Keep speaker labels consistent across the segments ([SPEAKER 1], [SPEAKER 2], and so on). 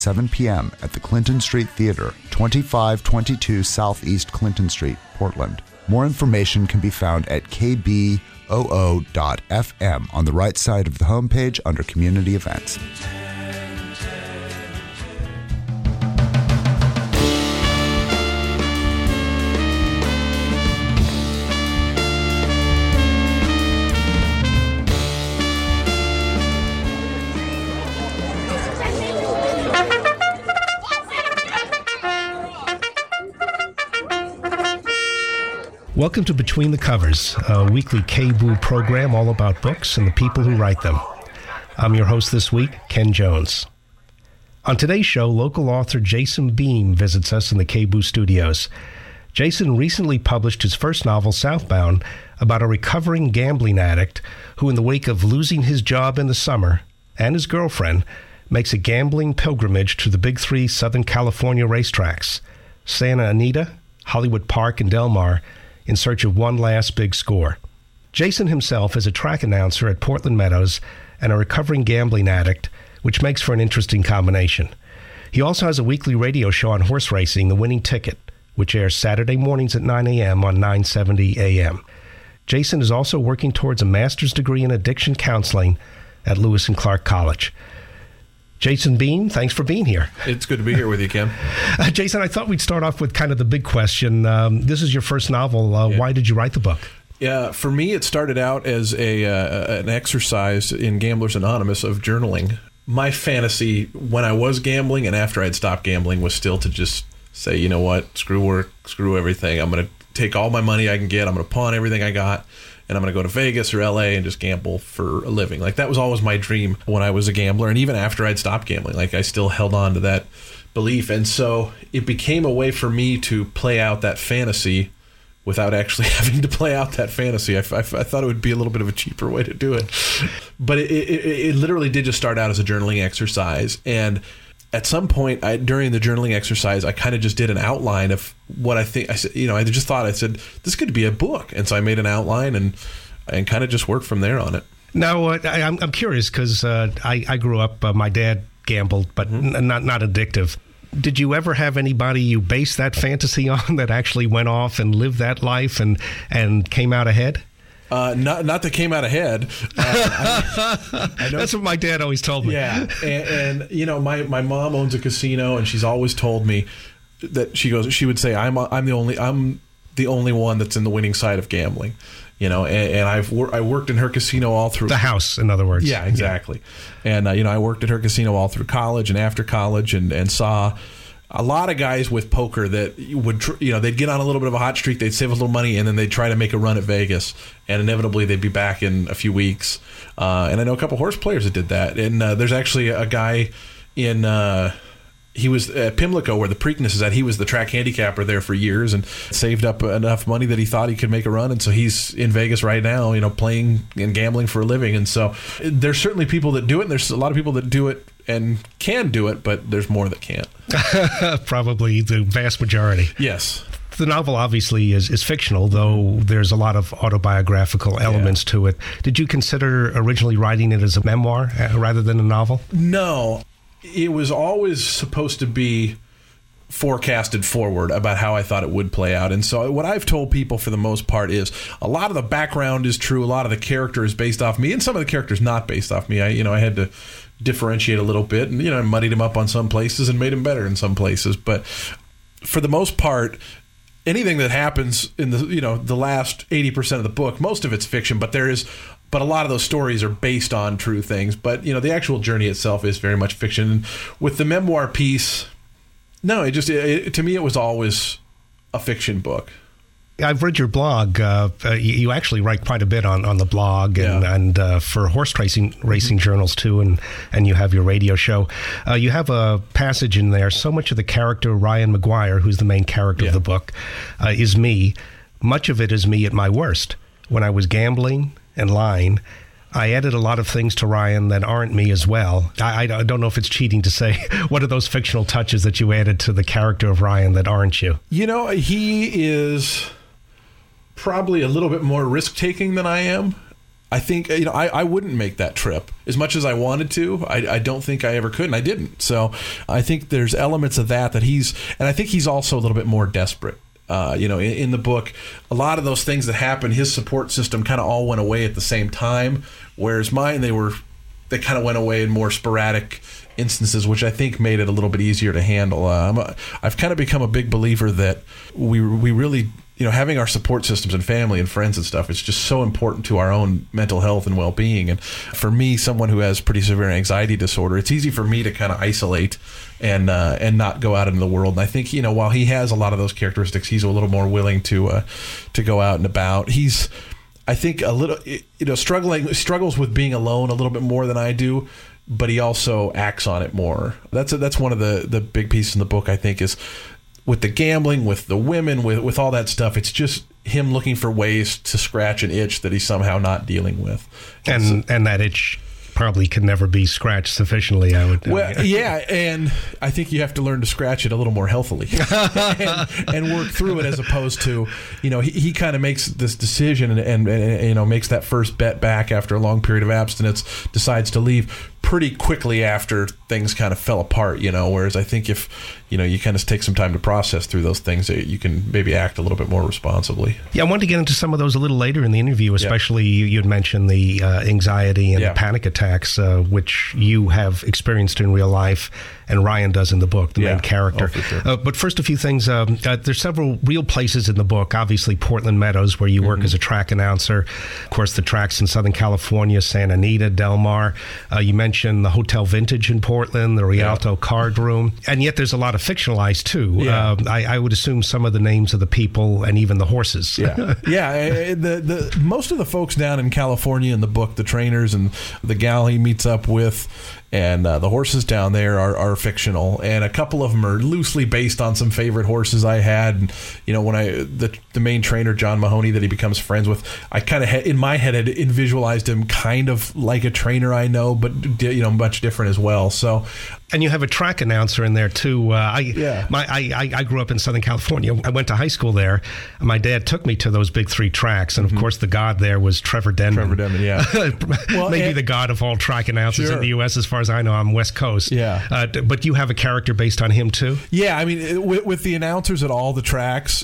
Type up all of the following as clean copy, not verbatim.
[SPEAKER 1] 7 p.m. at the Clinton Street Theater, 2522 Southeast Clinton Street, Portland. More information can be found at kboo.fm on the right side of the homepage under Community Events.
[SPEAKER 2] Welcome to Between the Covers, a weekly KBOO program all about books and the people who write them. I'm your host this week, Ken Jones. On today's show, local author Jason Beam visits us in the KBOO studios. Jason recently published his first novel, Southbound, about a recovering gambling addict who, in the wake of losing his job in the summer and his girlfriend, makes a gambling pilgrimage to the big three Southern California racetracks, Santa Anita, Hollywood Park, and Del Mar, in search of one last big score. Jason himself is a track announcer at Portland Meadows and a recovering gambling addict, which makes for an interesting combination. He also has a weekly radio show on horse racing, The Winning Ticket, which airs Saturday mornings at 9 a.m. on 970 a.m. Jason is also working towards a master's degree in addiction counseling at Lewis and Clark College. Jason Beam, thanks for being here.
[SPEAKER 3] It's good to be here with you, Kim.
[SPEAKER 2] Jason, I thought we'd start off with kind of the big question. This is your first novel. Why did you write the book?
[SPEAKER 3] Yeah, for me, it started out as an exercise in Gamblers Anonymous of journaling. My fantasy when I was gambling and after I'd stopped gambling was still to just say, you know what, screw work, screw everything. I'm going to take all my money I can get. I'm going to pawn everything I got. And I'm going to go to Vegas or LA and just gamble for a living. Like, that was always my dream when I was a gambler. And even after I'd stopped gambling, like, I still held on to that belief. And so it became a way for me to play out that fantasy without actually having to play out that fantasy. I thought it would be a little bit of a cheaper way to do it. But it literally did just start out as a journaling exercise. And at some point during the journaling exercise, I kind of just did an outline of what I think. I said, I just thought, I said, this could be a book. And so I made an outline and kind of just worked from there on it.
[SPEAKER 2] Now, I'm curious because I grew up, my dad gambled, but not addictive. Did you ever have anybody you based that fantasy on that actually went off and lived that life and came out ahead?
[SPEAKER 3] Not that came out ahead.
[SPEAKER 2] I know. That's what my dad always told me.
[SPEAKER 3] Yeah, and my mom owns a casino, and she's always told me that she would say I'm the only one that's in the winning side of gambling. And I worked in her casino all through
[SPEAKER 2] the house, in other words.
[SPEAKER 3] Yeah, exactly. Yeah. And I worked at her casino all through college and after college, and saw a lot of guys with poker that would, they'd get on a little bit of a hot streak, they'd save a little money, and then they'd try to make a run at Vegas, and inevitably they'd be back in a few weeks. And I know a couple horse players that did that. And there's actually a guy in, he was at Pimlico where the Preakness is at. He was the track handicapper there for years and saved up enough money that he thought he could make a run. And so he's in Vegas right now, playing and gambling for a living. And so there's certainly people that do it, and there's a lot of people that do it and can do it, but there's more that can't.
[SPEAKER 2] Probably the vast majority.
[SPEAKER 3] Yes.
[SPEAKER 2] The novel obviously is fictional, though there's a lot of autobiographical elements to it. Did you consider originally writing it as a memoir rather than a novel?
[SPEAKER 3] No. It was always supposed to be forecasted forward about how I thought it would play out. And so what I've told people for the most part is a lot of the background is true. A lot of the character is based off me, and some of the characters not based off me. I had to differentiate a little bit, and I muddied him up on some places and made him better in some places. But for the most part, anything that happens in the last 80% of the book, most of it's fiction, but a lot of those stories are based on true things. But the actual journey itself is very much fiction. And with the memoir piece, no, to me it was always a fiction book.
[SPEAKER 2] I've read your blog. You actually write quite a bit on the blog and for horse racing journals too, and you have your radio show. You have a passage in there. So much of the character Ryan McGuire, who's the main character of the book, is me. Much of it is me at my worst. When I was gambling and lying, I added a lot of things to Ryan that aren't me as well. I don't know if it's cheating to say, what are those fictional touches that you added to the character of Ryan that aren't you?
[SPEAKER 3] He is probably a little bit more risk-taking than I am. I think, I wouldn't make that trip as much as I wanted to. I don't think I ever could, and I didn't. So I think there's elements of that and I think he's also a little bit more desperate. In the book, a lot of those things that happened, his support system kind of all went away at the same time, whereas mine, they kind of went away in more sporadic instances, which I think made it a little bit easier to handle. I've kind of become a big believer that we really, having our support systems and family and friends and stuff, it's just so important to our own mental health and well-being. And for me, someone who has pretty severe anxiety disorder, it's easy for me to kind of isolate and not go out into the world. And I think, while he has a lot of those characteristics, he's a little more willing to go out and about. He's, I think, a little, struggles with being alone a little bit more than I do, but he also acts on it more. That's one of the big pieces in the book, I think, is with the gambling, with the women, with all that stuff. It's just him looking for ways to scratch an itch that he's somehow not dealing with. And
[SPEAKER 2] that itch probably can never be scratched sufficiently, I would.
[SPEAKER 3] Well, yeah, and I think you have to learn to scratch it a little more healthily and work through it, as opposed to, he kind of makes this decision and makes that first bet back after a long period of abstinence, decides to leave pretty quickly after things kind of fell apart, whereas I think if, you kind of take some time to process through those things, you can maybe act a little bit more responsibly.
[SPEAKER 2] Yeah, I wanted to get into some of those a little later in the interview, especially you had mentioned the anxiety and the panic attacks, which you have experienced in real life, and Ryan does in the book, the main character.
[SPEAKER 3] Oh, for sure.
[SPEAKER 2] But first, a few things. There's several real places in the book, obviously Portland Meadows, where you work as a track announcer. Of course, the tracks in Southern California, Santa Anita, Del Mar. You mentioned the Hotel Vintage in Portland, the Rialto Card Room, and yet there's a lot of fictionalized too.
[SPEAKER 3] Yeah.
[SPEAKER 2] I would assume some of the names of the people and even the horses.
[SPEAKER 3] Yeah. The most of the folks down in California in the book, the trainers and the gal he meets up with, and the horses down there are fictional, and a couple of them are loosely based on some favorite horses I had. And when the main trainer, John Mahoney, that he becomes friends with, I kind of in my head had visualized him kind of like a trainer I know, but much different as well. So,
[SPEAKER 2] and you have a track announcer in there too. I grew up in Southern California. I went to high school there. My dad took me to those big three tracks, and of course the god there was Trevor Denman.
[SPEAKER 3] Trevor Denman, yeah.
[SPEAKER 2] Maybe the god of all track announcers in the U.S. as far as I know. I'm West Coast.
[SPEAKER 3] Yeah.
[SPEAKER 2] But you have a character based on him too?
[SPEAKER 3] Yeah, I mean, with the announcers at all the tracks,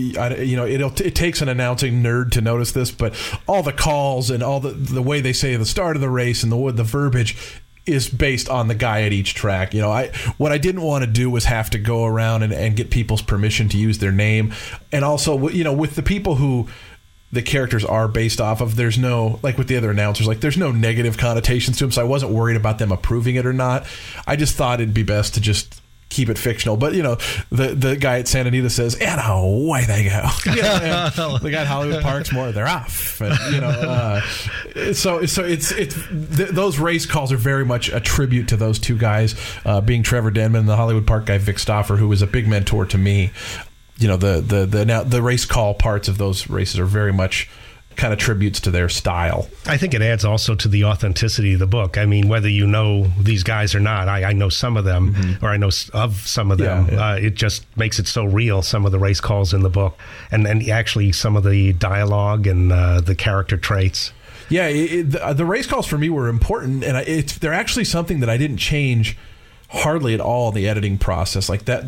[SPEAKER 3] it takes an announcing nerd to notice this, but all the calls and all the way they say the start of the race and the verbiage is based on the guy at each track. What I didn't want to do was have to go around and get people's permission to use their name. And also, with the people who the characters are based off of, there's no, like with the other announcers, there's no negative connotations to them, so I wasn't worried about them approving it or not. I just thought it'd be best to just keep it fictional. But the guy at Santa Anita says, and away they go. The guy at Hollywood Park's more, they're off. And, so those race calls are very much a tribute to those two guys, being Trevor Denman and the Hollywood Park guy Vic Stauffer, who was a big mentor to me. The race call parts of those races are very much kind of tributes to their style.
[SPEAKER 2] I think it adds also to the authenticity of the book. I mean, whether you know these guys or not, I know some of them, or I know of some of them. It just makes it so real, some of the race calls in the book, and actually some of the dialogue and the character traits.
[SPEAKER 3] Yeah, the race calls for me were important, and they're actually something that I didn't change hardly at all in the editing process. Like that,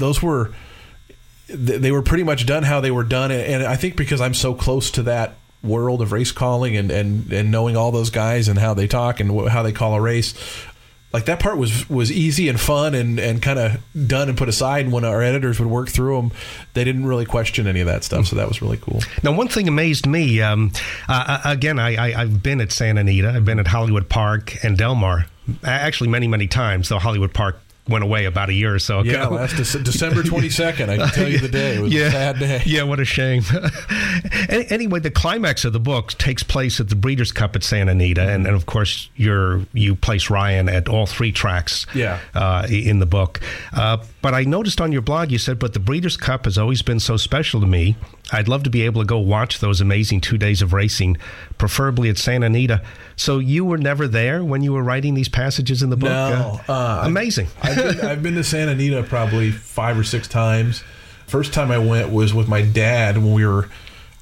[SPEAKER 3] they were pretty much done how they were done, and I think because I'm so close to that world of race calling and knowing all those guys and how they talk and how they call a race, that part was easy and fun and kind of done and put aside. And when our editors would work through them, they didn't really question any of that stuff, so that was really cool.
[SPEAKER 2] Now, one thing amazed me, again, I've been at Santa Anita, I've been at Hollywood Park and Del Mar, actually many times, though Hollywood Park went away about a year or so ago.
[SPEAKER 3] Yeah, last December 22nd. I can tell you the day. It was a sad day.
[SPEAKER 2] Yeah, what a shame. Anyway, the climax of the book takes place at the Breeders' Cup at Santa Anita, and of course you place Ryan at all three tracks in the book. But I noticed on your blog you said, but the Breeders' Cup has always been so special to me. I'd love to be able to go watch those amazing 2 days of racing, preferably at Santa Anita. So you were never there when you were writing these passages in the book?
[SPEAKER 3] No.
[SPEAKER 2] Amazing.
[SPEAKER 3] I've been to Santa Anita probably 5 or 6 times. First time I went was with my dad when we were,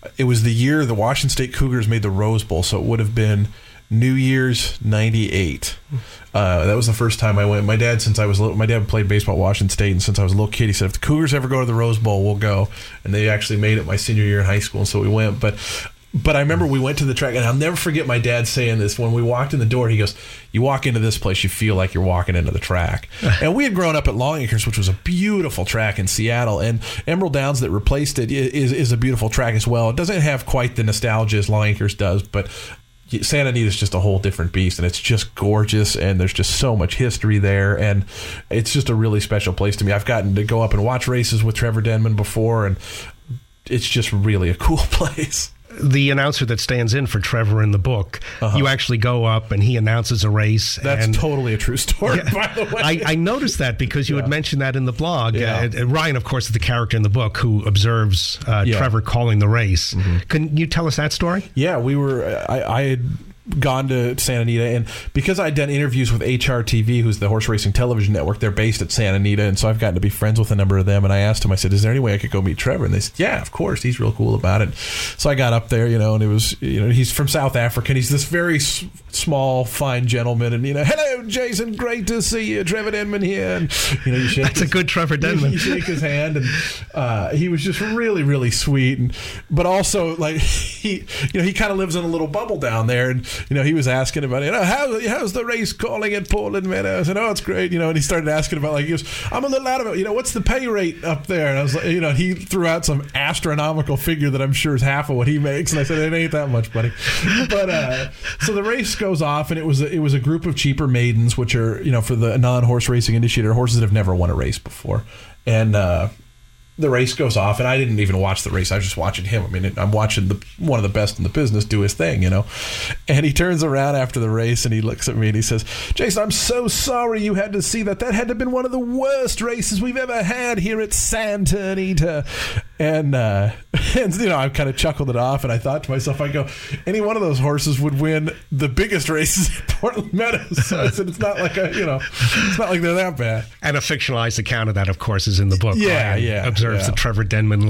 [SPEAKER 3] It was the year the Washington State Cougars made the Rose Bowl, so it would have been New Year's '98. That was the first time I went. My dad, since I was little, my dad played baseball at Washington State, and since I was a little kid, he said, if the Cougars ever go to the Rose Bowl, we'll go. And they actually made it my senior year in high school, and so we went. But I remember we went to the track, and I'll never forget my dad saying this. When we walked in the door, he goes, you walk into this place, you feel like you're walking into the track. And we had grown up at Longacres, which was a beautiful track in Seattle, and Emerald Downs that replaced it is a beautiful track as well. It doesn't have quite the nostalgia as Longacres does, but Santa Anita is just a whole different beast, and it's just gorgeous, and there's just so much history there, and it's just a really special place to me. I've gotten to go up and watch races with Trevor Denman before, and it's just really a cool place.
[SPEAKER 2] The announcer that stands in for Trevor in the book, you actually go up and he announces a race.
[SPEAKER 3] That's totally a true story, by the way.
[SPEAKER 2] I noticed that because you had mentioned that in the blog. Ryan, of course, is the character in the book who observes Trevor calling the race. Can you tell us that story?
[SPEAKER 3] Yeah, we were. I had gone to Santa Anita, and because I'd done interviews with HRTV, who's the horse racing television network, they're based at Santa Anita, and so I've gotten to be friends with a number of them. And I asked him, I said, is there any way I could go meet Trevor? And they said, yeah, of course, he's real cool about it. So I got up there, and it was, he's from South Africa, and he's this very small, fine gentleman, and hello, Jason, great to see you, Trevor Denman here. And you shake
[SPEAKER 2] that's a good Trevor Denman.
[SPEAKER 3] You shake his hand, and he was just really, really sweet, but also like he kind of lives in a little bubble down there, and he was asking about how's the race calling at Portland Meadows, and it's great, and he started asking about he goes, I'm a little out of it, what's the pay rate up there? And I was like, he threw out some astronomical figure that I'm sure is half of what he makes, and I said, it ain't that much, buddy. But so the race goes off, and it was a group of cheaper maidens, which are for the non-horse racing initiator, horses that have never won a race before, and the race goes off, and I didn't even watch the race. I was just watching him. I mean, I'm watching one of the best in the business do his thing, And he turns around after the race, and he looks at me, and he says, Jason, I'm so sorry you had to see that. That had to have been one of the worst races we've ever had here at Santa Anita. And I kind of chuckled it off, and I thought to myself, I go, any one of those horses would win the biggest races at Portland Meadows. So I said, it's not like it's not like they're that bad.
[SPEAKER 2] And a fictionalized account of that, of course, is in the book.
[SPEAKER 3] Yeah.
[SPEAKER 2] Observes the Trevor Denman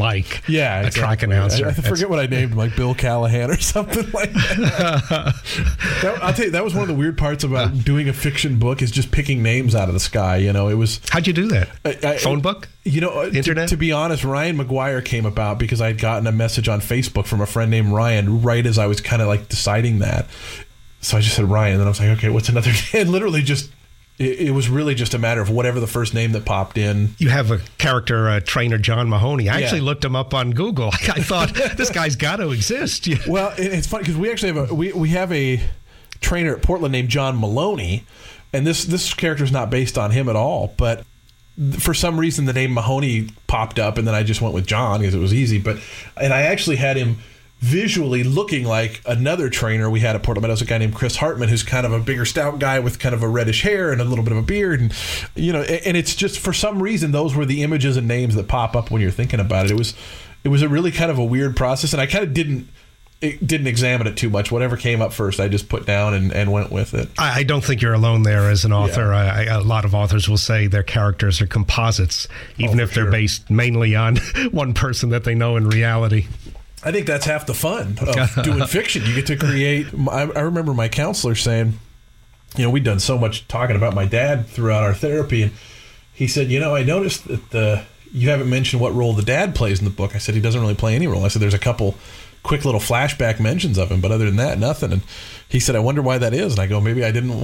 [SPEAKER 2] a track announcer.
[SPEAKER 3] I forget what I named him, like Bill Callahan or something like that. I'll tell you, that was one of the weird parts about doing a fiction book is just picking names out of the sky. It was.
[SPEAKER 2] How'd you do that? Phone book?
[SPEAKER 3] Internet? To be honest, Ryan McGuire came about because I had gotten a message on Facebook from a friend named Ryan right as I was kind of like deciding that. So I just said Ryan, and then I was like, okay, what's another name? And literally just. It was really just a matter of whatever the first name that popped in. You
[SPEAKER 2] have a character, trainer John Mahoney. I actually looked him up on Google. I thought, this guy's got to exist.
[SPEAKER 3] Well, it's funny because we actually have a trainer at Portland named John Maloney, and this character is not based on him at all. But for some reason, the name Mahoney popped up, and then I just went with John because it was easy. And I actually had him visually looking like another trainer we had at Portland Meadows, a guy named Chris Hartman, who's kind of a bigger, stout guy with kind of a reddish hair and a little bit of a beard, and and it's just for some reason those were the images and names that pop up when you're thinking about it. It was a really kind of a weird process, and I kind of didn't examine it too much. Whatever came up first, I just put down and went with it.
[SPEAKER 2] I don't think you're alone there as an author. A lot of authors will say their characters are composites, even if they're based mainly on one person that they know in reality.
[SPEAKER 3] I think that's half the fun of doing fiction. You get to create. I remember my counselor saying, we'd done so much talking about my dad throughout our therapy, and he said, I noticed that you haven't mentioned what role the dad plays in the book. I said, he doesn't really play any role. I said, there's a couple quick little flashback mentions of him, but other than that, nothing. And he said, I wonder why that is. And I go, maybe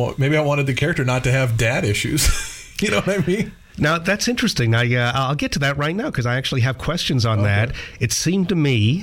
[SPEAKER 3] I wanted the character not to have dad issues. You know what I mean?
[SPEAKER 2] Now, that's interesting. I'll get to that right now because I actually have questions on that. It seemed to me,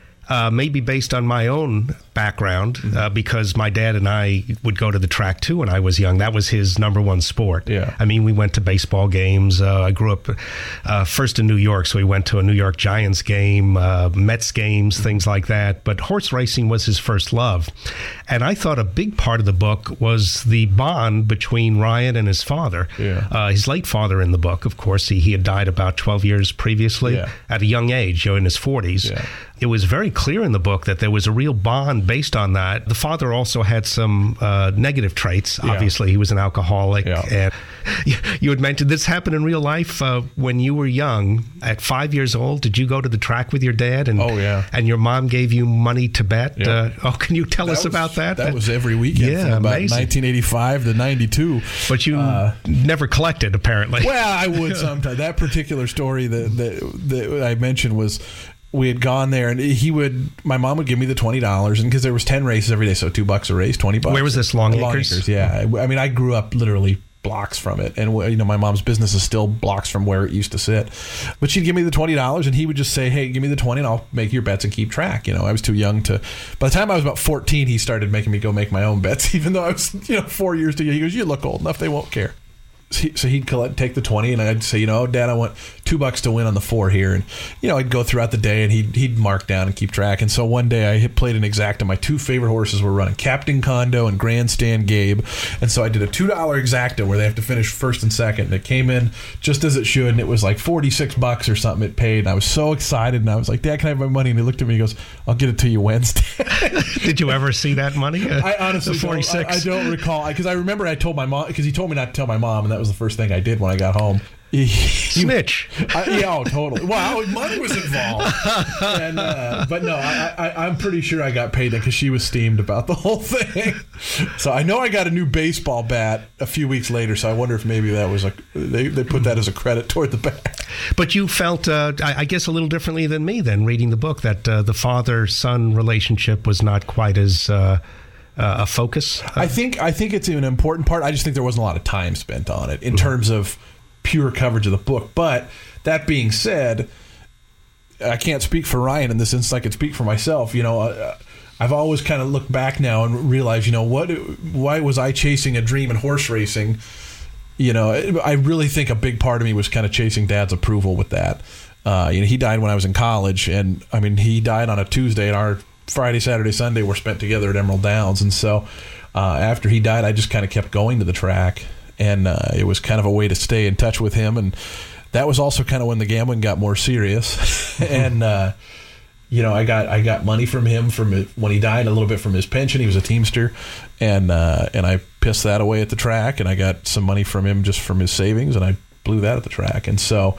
[SPEAKER 2] maybe based on my own background, because my dad and I would go to the track too when I was young. That was his number one sport.
[SPEAKER 3] Yeah.
[SPEAKER 2] I mean, we went to baseball games. I grew up first in New York, so we went to a New York Giants game, Mets games, things like that. But horse racing was his first love. And I thought a big part of the book was the bond between Ryan and his father.
[SPEAKER 3] Yeah.
[SPEAKER 2] His late father in the book, of course. He had died about 12 years previously at a young age, in his 40s. it was very clear in the book that there was a real bond based on that. The father also had some negative traits.
[SPEAKER 3] Yeah.
[SPEAKER 2] Obviously, he was an alcoholic.
[SPEAKER 3] Yeah.
[SPEAKER 2] And you had mentioned this happened in real life when you were young. At 5 years old, did you go to the track with your dad? And,
[SPEAKER 3] Oh, yeah.
[SPEAKER 2] And your mom gave you money to bet?
[SPEAKER 3] Yeah.
[SPEAKER 2] Can you tell us about that?
[SPEAKER 3] That was every weekend
[SPEAKER 2] Yeah,
[SPEAKER 3] from about
[SPEAKER 2] amazing.
[SPEAKER 3] 1985 to 92.
[SPEAKER 2] But you never collected, apparently.
[SPEAKER 3] Well, I would sometimes. That particular story that I mentioned was we had gone there, and my mom would give me the $20, and because there was 10 races every day, so $2 a race, $20.
[SPEAKER 2] Where was this, Long Acres?
[SPEAKER 3] Yeah. I mean, I grew up literally blocks from it, and my mom's business is still blocks from where it used to sit. But she'd give me the $20, and he would just say, "Hey, give me the 20, and I'll make your bets and keep track." I was too young to. By the time I was about 14, he started making me go make my own bets, even though I was 4 years too young. He goes, "You look old enough; they won't care." So he'd take the 20, and I'd say, Dad, I want $2 to win on the 4 here. And, I'd go throughout the day, and he'd mark down and keep track. And so one day I played an exacta. My two favorite horses were running, Captain Condo and Grandstand Gabe. And so I did a $2 exacta where they have to finish first and second. And it came in just as it should, and it was like $46 or something it paid. And I was so excited, and I was like, "Dad, can I have my money?" And he looked at me and he goes, "I'll get it to you Wednesday."
[SPEAKER 2] Did you ever see that money?
[SPEAKER 3] I honestly
[SPEAKER 2] 46.
[SPEAKER 3] I don't recall, because I remember I told my mom, because he told me not to tell my mom, and that was the first thing I did when I got home.
[SPEAKER 2] Snitch.
[SPEAKER 3] Totally. Wow, money was involved. But no, I'm pretty sure I got paid because she was steamed about the whole thing. So I know I got a new baseball bat a few weeks later, so I wonder if maybe that was they put that as a credit toward the bat.
[SPEAKER 2] But you felt, I guess, a little differently than me then, reading the book, that the father-son relationship was not quite as a focus.
[SPEAKER 3] I think it's an important part. I just think there wasn't a lot of time spent on it in terms of pure coverage of the book. But that being said, I can't speak for Ryan in this instance. I can speak for myself. I've always kind of looked back now and realized, why was I chasing a dream in horse racing? I really think a big part of me was kind of chasing Dad's approval with that. He died when I was in college, and I mean, he died on a Tuesday, and our Friday, Saturday, Sunday were spent together at Emerald Downs. And so after he died, I just kind of kept going to the track, and it was kind of a way to stay in touch with him. And that was also kind of when the gambling got more serious. And I got money from him when he died, a little bit from his pension. He was a Teamster, and I pissed that away at the track, and I got some money from him just from his savings, and I blew that at the track. And so,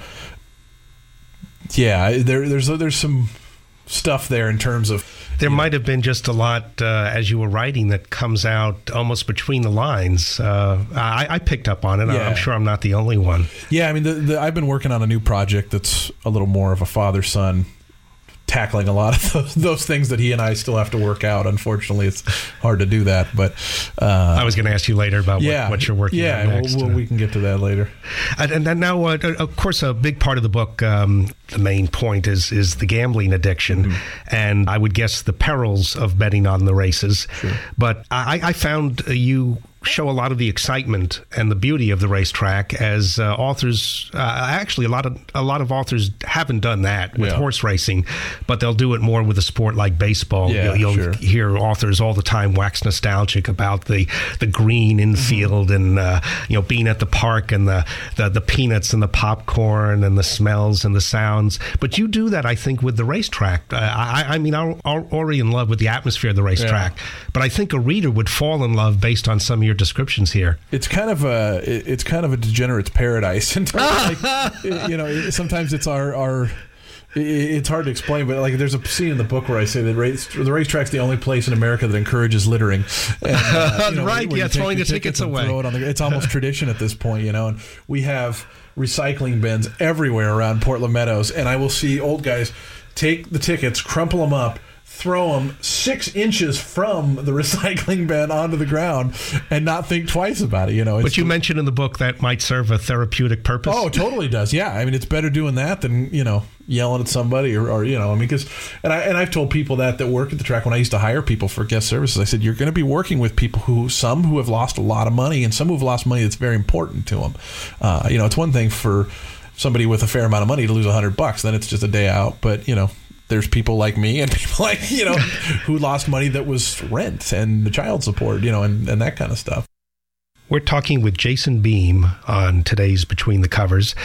[SPEAKER 3] yeah, there's some stuff there in terms of.
[SPEAKER 2] There might have been just a lot as you were writing that comes out almost between the lines. I picked up on it.
[SPEAKER 3] Yeah.
[SPEAKER 2] I'm sure I'm not the only one.
[SPEAKER 3] Yeah, I mean, I've been working on a new project that's a little more of a father-son, tackling a lot of those things that he and I still have to work out. Unfortunately, it's hard to do that. But
[SPEAKER 2] I was going to ask you later about what you're working on next.
[SPEAKER 3] We can get to that later.
[SPEAKER 2] And now, of course, a big part of the book, the main point is the gambling addiction, and I would guess the perils of betting on the races.
[SPEAKER 3] Sure.
[SPEAKER 2] But I found you show a lot of the excitement and the beauty of the racetrack as authors. Actually, a lot of authors haven't done that with horse racing, but they'll do it more with a sport like baseball.
[SPEAKER 3] Yeah,
[SPEAKER 2] you'll hear authors all the time wax nostalgic about the green infield and being at the park and the peanuts and the popcorn and the smells and the sounds. But you do that, I think, with the racetrack. I mean, I'm already in love with the atmosphere of the racetrack, but I think a reader would fall in love based on some of your descriptions here.
[SPEAKER 3] It's kind of a degenerate's paradise. In terms of, sometimes it's our. It's hard to explain, but like there's a scene in the book where I say that the racetrack's the only place in America that encourages littering. And,
[SPEAKER 2] right? Yeah, throwing the tickets away.
[SPEAKER 3] It's almost tradition at this point, And we have recycling bins everywhere around Portland Meadows, and I will see old guys take the tickets, crumple them up, throw them 6 inches from the recycling bin onto the ground and not think twice about it.
[SPEAKER 2] But you mentioned in the book that might serve a therapeutic purpose.
[SPEAKER 3] Oh, it totally does. Yeah. I mean, it's better doing that than, yelling at somebody or because I've told people that work at the track when I used to hire people for guest services. I said, you're going to be working with people some who have lost a lot of money and some who have lost money that's very important to them. It's one thing for somebody with a fair amount of money to lose $100, then it's just a day out. But, there's people like me and people like, who lost money that was rent and the child support, and that kind of stuff.
[SPEAKER 2] We're talking with Jason Beem on today's Between the Covers.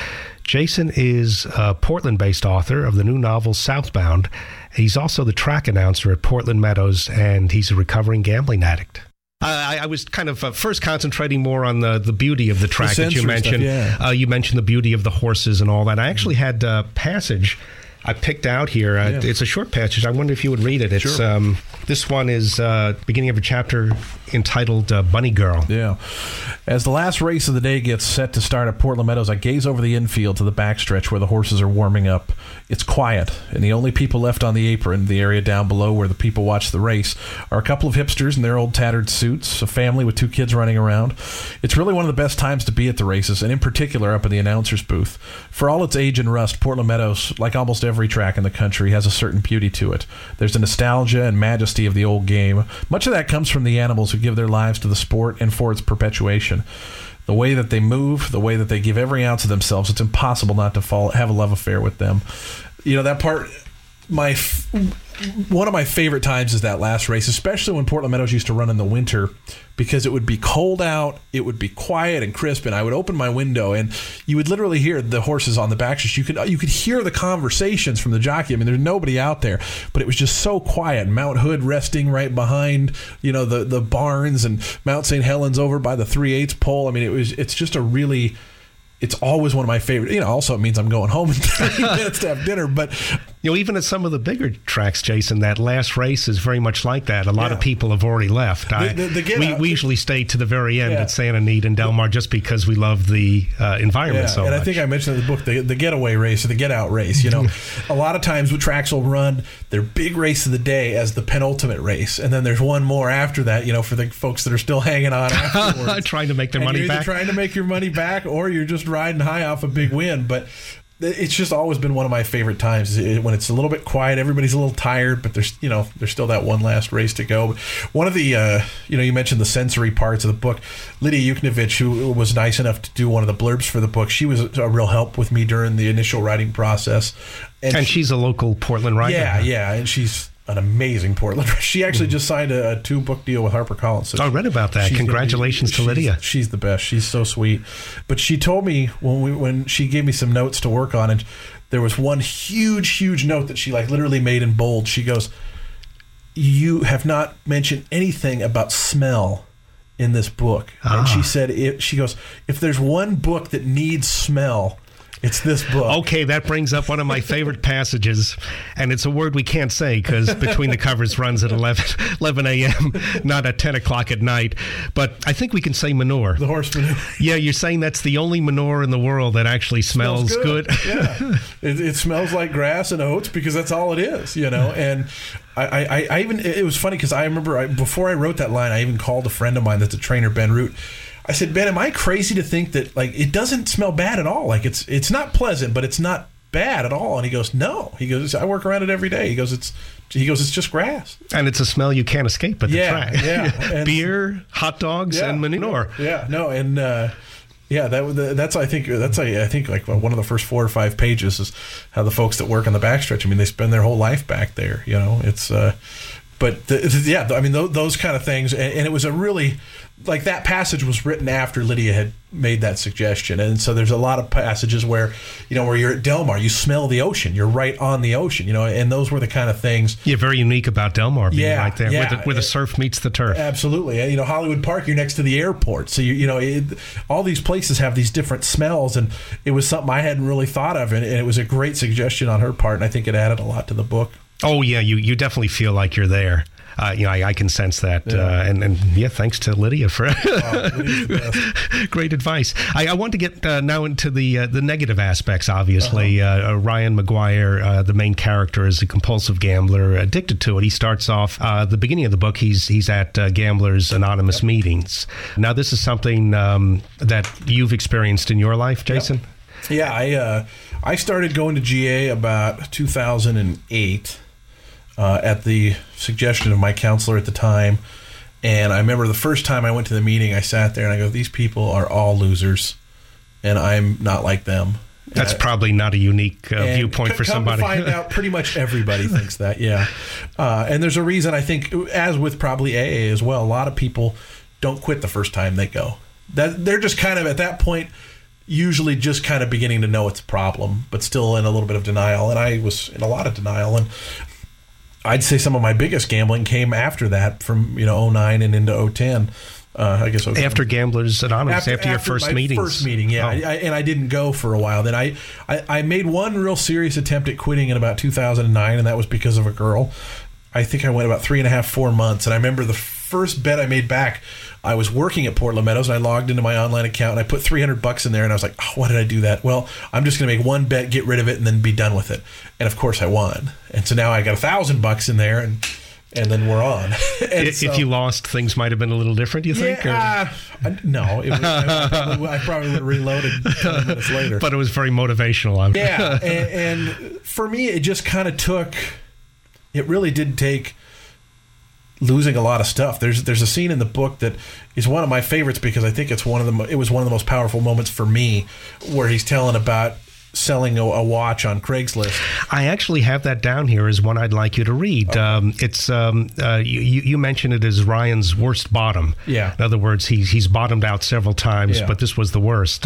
[SPEAKER 2] Jason is a Portland-based author of the new novel Southbound. He's also the track announcer at Portland Meadows, and he's a recovering gambling addict. I was kind of first concentrating more on the beauty of the track that you mentioned.
[SPEAKER 3] Stuff, yeah.
[SPEAKER 2] You mentioned the beauty of the horses and all that. I actually had a passage I picked out here. It's a short passage. I wonder if you would read it. It's
[SPEAKER 3] Sure.
[SPEAKER 2] This one is beginning of a chapter entitled Bunny Girl.
[SPEAKER 3] Yeah. As the last race of the day gets set to start at Portland Meadows, I gaze over the infield to the backstretch where the horses are warming up. It's quiet, and the only people left on the apron, the area down below where the people watch the race, are a couple of hipsters in their old tattered suits, a family with 2 kids running around. It's really one of the best times to be at the races, and in particular up in the announcer's booth. For all its age and rust, Portland Meadows, like almost every track in the country, has a certain beauty to it. There's the nostalgia and majesty of the old game. Much of that comes from the animals who give their lives to the sport and for its perpetuation. The way that they move, the way that they give every ounce of themselves, it's impossible not to have a love affair with them. You know, that part, one of my favorite times is that last race, especially when Portland Meadows used to run in the winter, because it would be cold out, it would be quiet and crisp, and I would open my window, and you would literally hear the horses on the backstretch. You could hear the conversations from the jockey. I mean, there's nobody out there, but it was just so quiet. Mount Hood resting right behind, the barns, and Mount St. Helens over by the 3/8 pole. I mean, it's just a really... It's always one of my favorite. Also, it means I'm going home in 30 minutes to have dinner. But
[SPEAKER 2] even at some of the bigger tracks, Jason, that last race is very much like that. A lot of people have already left. We usually stay to the very end at Santa Anita and Del Mar just because we love the environment so much.
[SPEAKER 3] And I think I mentioned in the book the getaway race or the get out race. A lot of times tracks will run their big race of the day as the penultimate race, and then there's one more after that. For the folks that are still hanging on afterwards,
[SPEAKER 2] trying to make their money
[SPEAKER 3] you're
[SPEAKER 2] back.
[SPEAKER 3] Either trying to make your money back, or you're just riding high off a big win. But it's just always been one of my favorite times when it's a little bit quiet. Everybody's a little tired, but there's still that one last race to go. But one of the you mentioned the sensory parts of the book. Lydia Yuknevich, who was nice enough to do one of the blurbs for the book, she was a real help with me during the initial writing process. And she's
[SPEAKER 2] a local Portland writer.
[SPEAKER 3] Yeah, and she's an amazing Portland. She actually just signed a 2-book deal with HarperCollins. So
[SPEAKER 2] I read about that. Congratulations to Lydia.
[SPEAKER 3] She's the best. She's so sweet. But she told me when she gave me some notes to work on, and there was one huge note that she literally made in bold. She goes, "You have not mentioned anything about smell in this book." And she said, if there's one book that needs smell, it's this book.
[SPEAKER 2] Okay, that brings up one of my favorite passages, and it's a word we can't say because Between the Covers runs at 11 a.m., not at 10 o'clock at night. But I think we can say manure.
[SPEAKER 3] The horse manure.
[SPEAKER 2] Yeah, you're saying that's the only manure in the world that actually smells good.
[SPEAKER 3] Yeah, it smells like grass and oats because that's all it is, And I even, it was funny because I remember before I wrote that line, I even called a friend of mine that's a trainer, Ben Root. I said, Ben, am I crazy to think that it doesn't smell bad at all? It's not pleasant, but it's not bad at all. And he goes, no. He goes, I work around it every day. He goes, it's just grass.
[SPEAKER 2] And it's a smell you can't escape at the track.
[SPEAKER 3] Yeah.
[SPEAKER 2] Beer, hot dogs, and manure.
[SPEAKER 3] Yeah, no, and that's I think one of the first 4 or 5 pages is how the folks that work on the backstretch. I mean, they spend their whole life back there. It's. But those kind of things, and it was a really that passage was written after Lydia had made that suggestion, and so there's a lot of passages where where you're at Del Mar, you smell the ocean, you're right on the ocean, and those were the kind of things.
[SPEAKER 2] Yeah, very unique about Del Mar being right there, where the surf meets the turf.
[SPEAKER 3] Absolutely, Hollywood Park, you're next to the airport, so all these places have these different smells, and it was something I hadn't really thought of, and it was a great suggestion on her part, and I think it added a lot to the book.
[SPEAKER 2] Oh, yeah, you definitely feel like you're there. I can sense that.
[SPEAKER 3] Yeah.
[SPEAKER 2] And thanks to Lydia for great advice. I want to get now into the negative aspects, obviously. Ryan McGuire, the main character, is a compulsive gambler, addicted to it. He starts off, the beginning of the book, he's at Gamblers Anonymous meetings. Now, this is something that you've experienced in your life, Jason?
[SPEAKER 3] Yep. Yeah, I started going to GA about 2008. At the suggestion of my counselor at the time. And I remember the first time I went to the meeting, I sat there and I go, these people are all losers, and I'm not like them.
[SPEAKER 2] That's probably not a unique viewpoint for somebody.
[SPEAKER 3] To find out, pretty much everybody thinks that, yeah. And there's a reason, I think, as with probably AA as well, a lot of people don't quit the first time they go. They're just kind of, at that point, usually just kind of beginning to know it's a problem, but still in a little bit of denial. And I was in a lot of denial. And I'd say some of my biggest gambling came after that, from 09 and into 010. I guess
[SPEAKER 2] after Gamblers Anonymous, after your first meetings.
[SPEAKER 3] First meeting, yeah. And I didn't go for a while. Then I made one real serious attempt at quitting in about 2009, and that was because of a girl. I think I went about 3.5, 4 months, and I remember the first bet I made back. I was working at Portland Meadows, and I logged into my online account, and I put $300 in there, and I was like, oh, why did I do that? Well, I'm just going to make one bet, get rid of it, and then be done with it. And of course I won. And so now I got $1,000 in there, and then we're on.
[SPEAKER 2] If you lost, things might have been a little different, you think?
[SPEAKER 3] No. I probably would have reloaded 20 minutes later.
[SPEAKER 2] But it was very motivational.
[SPEAKER 3] Yeah. And for me, it just kind of took... It really did take losing a lot of stuff. There's a scene in the book that is one of my favorites because I think it was one of the most powerful moments for me, where he's telling about selling a watch on Craigslist.
[SPEAKER 2] I actually have that down here as one I'd like you to read. Okay. It's you mentioned it as Ryan's worst bottom.
[SPEAKER 3] Yeah.
[SPEAKER 2] In other words, he's bottomed out several times, but this was the worst.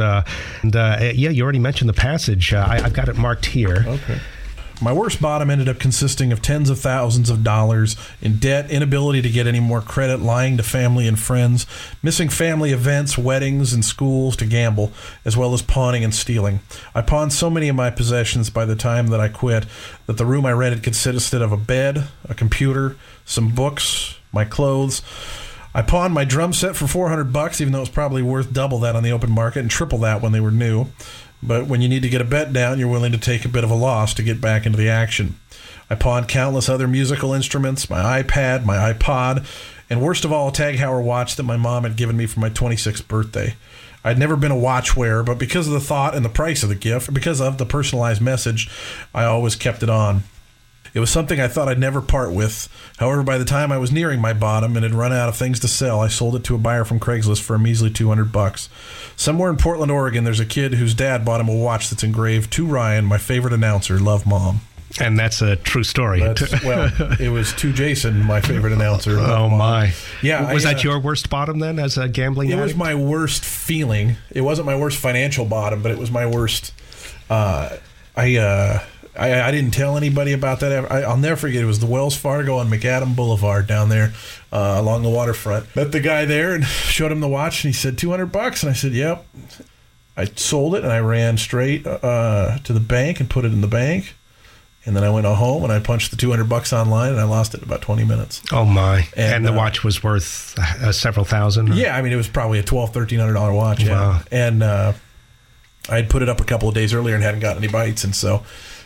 [SPEAKER 2] You already mentioned the passage. I've got it marked here.
[SPEAKER 3] Okay. My worst bottom ended up consisting of tens of thousands of dollars in debt, inability to get any more credit, lying to family and friends, missing family events, weddings, and schools to gamble, as well as pawning and stealing. I pawned so many of my possessions by the time that I quit that the room I rented consisted of a bed, a computer, some books, my clothes. I pawned my drum set for $400, even though it was probably worth double that on the open market and triple that when they were new. But when you need to get a bet down, you're willing to take a bit of a loss to get back into the action. I pawned countless other musical instruments, my iPad, my iPod, and worst of all, a Tag Heuer watch that my mom had given me for my 26th birthday. I'd never been a watch wearer, but because of the thought and the price of the gift, because of the personalized message, I always kept it on. It was something I thought I'd never part with. However, by the time I was nearing my bottom and had run out of things to sell, I sold it to a buyer from Craigslist for a measly $200. Somewhere in Portland, Oregon, there's a kid whose dad bought him a watch that's engraved, "To Ryan, my favorite announcer, love Mom."
[SPEAKER 2] And that's a true story.
[SPEAKER 3] Well, it was to Jason, my favorite announcer.
[SPEAKER 2] Oh, my.
[SPEAKER 3] Yeah.
[SPEAKER 2] Was that your worst bottom then as a gambling addict?
[SPEAKER 3] It was my worst feeling. It wasn't my worst financial bottom, but it was my worst. I didn't tell anybody about that. I'll never forget. It was the Wells Fargo on McAdam Boulevard down there along the waterfront. Met the guy there and showed him the watch, and he said, $200. And I said, yep. I sold it, and I ran straight to the bank and put it in the bank. And then I went home, and I punched the $200 online, and I lost it in about 20 minutes.
[SPEAKER 2] Oh, my. And the watch was worth several thousand?
[SPEAKER 3] Yeah, I mean, it was probably a $1,200, $1,300 watch. Yeah.
[SPEAKER 2] Wow.
[SPEAKER 3] And I had put it up a couple of days earlier and hadn't gotten any bites, and so...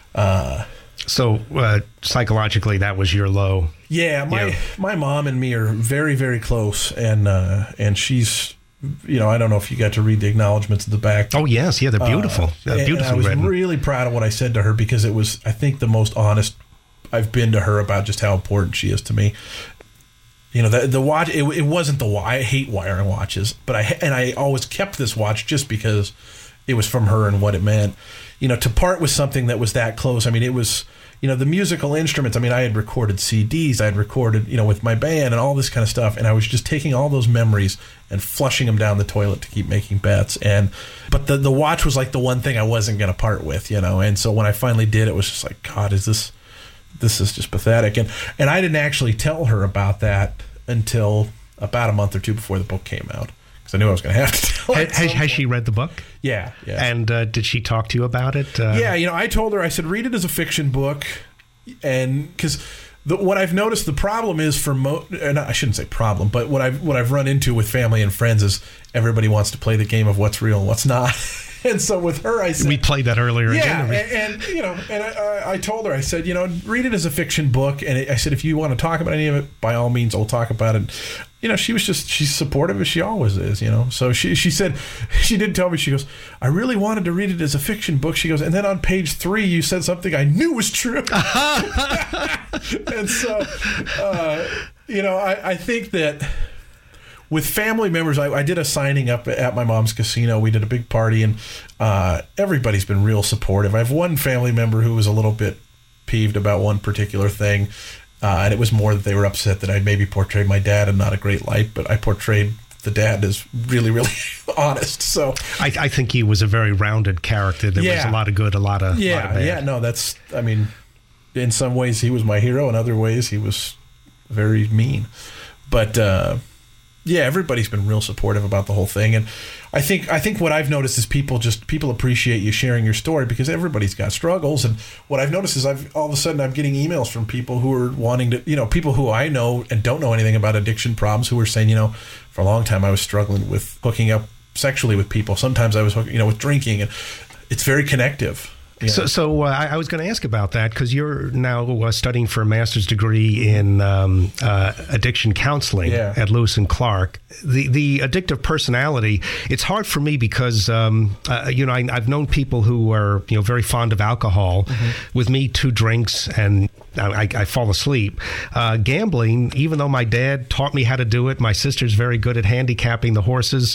[SPEAKER 2] psychologically, that was your low.
[SPEAKER 3] Yeah, my mom and me are very, very close, and she's, I don't know if you got to read the acknowledgments at the back.
[SPEAKER 2] Oh yes, yeah, they're beautiful. Beautifully
[SPEAKER 3] and I was
[SPEAKER 2] written.
[SPEAKER 3] really proud of what I said to her because it was, I think, the most honest I've been to her about just how important she is to me. The watch. It wasn't the watch. I hate wiring watches, but I always kept this watch just because it was from her and what it meant. To part with something that was that close. I mean, it was, the musical instruments. I mean, I had recorded CDs. I had recorded, with my band and all this kind of stuff. And I was just taking all those memories and flushing them down the toilet to keep making bets. But the watch was like the one thing I wasn't going to part with, And so when I finally did, it was just like, God, this is just pathetic. And I didn't actually tell her about that until about a month or two before the book came out. I knew I was going to have to tell her.
[SPEAKER 2] Has she read the book?
[SPEAKER 3] Yeah.
[SPEAKER 2] And did she talk to you about it?
[SPEAKER 3] Yeah, I told her, I said, read it as a fiction book. And because what I've noticed, the problem is I shouldn't say problem, but what I've run into with family and friends is everybody wants to play the game of what's real and what's not. And so with her, I said...
[SPEAKER 2] We played that earlier.
[SPEAKER 3] Yeah, and I told her, I said, read it as a fiction book. And I said, if you want to talk about any of it, by all means, I'll talk about it. She's supportive as she always is, So she said, she did tell me, she goes, I really wanted to read it as a fiction book. She goes, and then on page 3, you said something I knew was true. And so, I think that... With family members, I did a signing up at my mom's casino. We did a big party, and everybody's been real supportive. I have one family member who was a little bit peeved about one particular thing, and it was more that they were upset that I maybe portrayed my dad in not a great light, but I portrayed the dad is really, really honest. So
[SPEAKER 2] I think he was a very rounded character. There was a lot of good, a lot of bad.
[SPEAKER 3] Yeah, no, that's, I mean, in some ways he was my hero. In other ways he was very mean. But everybody's been real supportive about the whole thing. And I think what I've noticed is people appreciate you sharing your story because everybody's got struggles. And what I've noticed is all of a sudden I'm getting emails from people who are wanting to, people who I know and don't know anything about addiction problems who are saying, for a long time I was struggling with hooking up sexually with people. Sometimes I was hooking, with drinking, and it's very connective. Yeah.
[SPEAKER 2] So I was going to ask about that because you're now studying for a master's degree in addiction counseling at Lewis and Clark. The addictive personality, it's hard for me because, I've known people who are, very fond of alcohol. Mm-hmm. With me, 2 drinks and I fall asleep. Gambling, even though my dad taught me how to do it, my sister's very good at handicapping the horses.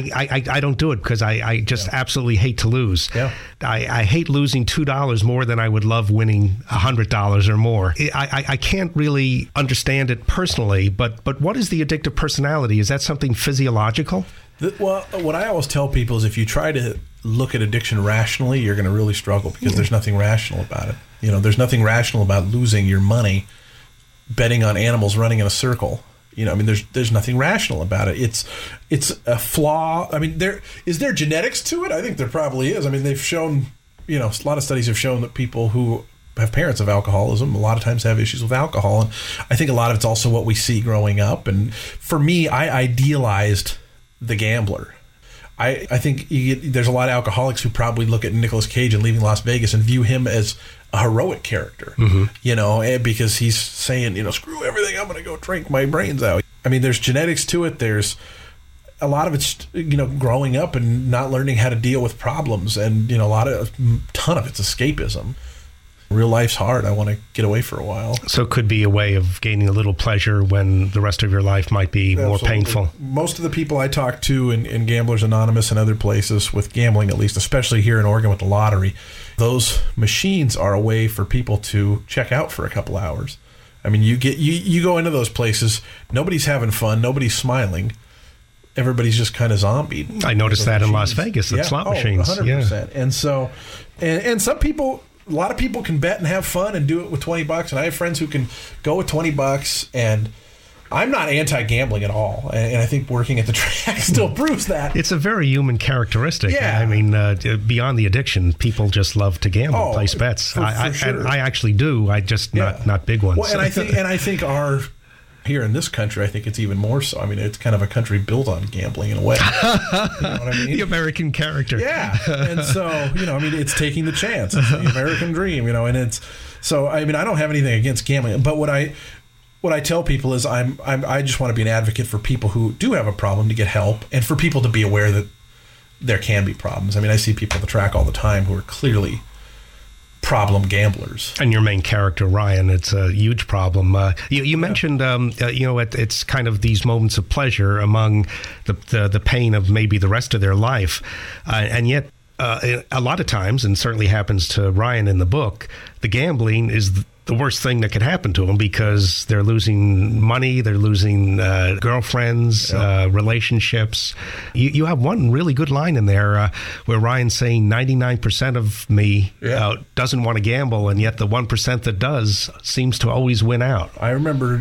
[SPEAKER 2] I don't do it because I just absolutely hate to lose. Yeah. I hate losing $2 more than I would love winning $100 or more. I can't really understand it personally, but what is the addictive personality? Is that something physiological?
[SPEAKER 3] Well, what I always tell people is if you try to look at addiction rationally, you're going to really struggle because there's nothing rational about it. There's nothing rational about losing your money betting on animals running in a circle. There's nothing rational about it. It's a flaw. I mean, is there genetics to it? I think there probably is. I mean, they've shown, a lot of studies have shown that people who have parents of alcoholism a lot of times have issues with alcohol. And I think a lot of it's also what we see growing up. And for me, I idealized the gambler. I think there's a lot of alcoholics who probably look at Nicolas Cage in Leaving Las Vegas and view him as a heroic character, because he's saying, screw everything, I'm going to go drink my brains out. I mean, there's genetics to it. There's a lot of it's, growing up and not learning how to deal with problems. And, a ton of it's escapism. Real life's hard. I want to get away for a while.
[SPEAKER 2] So it could be a way of gaining a little pleasure when the rest of your life might be more painful.
[SPEAKER 3] Most of the people I talk to in Gamblers Anonymous and other places with gambling, at least, especially here in Oregon with the lottery, those machines are a way for people to check out for a couple hours. I mean, you go into those places, nobody's having fun, nobody's smiling. Everybody's just kind of zombied.
[SPEAKER 2] I noticed that in Las Vegas, the slot machines.
[SPEAKER 3] 100%. Yeah. And so, and some people, a lot of people can bet and have fun and do it with $20. And I have friends who can go with $20. And I'm not anti-gambling at all. And I think working at the track still proves that.
[SPEAKER 2] It's a very human characteristic. Yeah. I mean, beyond the addiction, people just love to gamble, place bets.
[SPEAKER 3] For sure.
[SPEAKER 2] And I actually do. I just not big ones.
[SPEAKER 3] Well, and I think here in this country, I think it's even more so. I mean, it's kind of a country built on gambling in a way. You know what I mean?
[SPEAKER 2] The American character.
[SPEAKER 3] Yeah. And so, it's taking the chance. It's the American dream, and it's so, I mean, I don't have anything against gambling, but what I tell people is I just want to be an advocate for people who do have a problem to get help and for people to be aware that there can be problems. I mean, I see people at the track all the time who are clearly problem gamblers.
[SPEAKER 2] And your main character, Ryan, it's a huge problem. You mentioned, it's kind of these moments of pleasure among the pain of maybe the rest of their life. And yet, a lot of times, and certainly happens to Ryan in the book, the gambling is the worst thing that could happen to them because they're losing money, they're losing girlfriends, relationships. You have one really good line in there where Ryan's saying 99% of me doesn't want to gamble, and yet the 1% that does seems to always win out.
[SPEAKER 3] I remember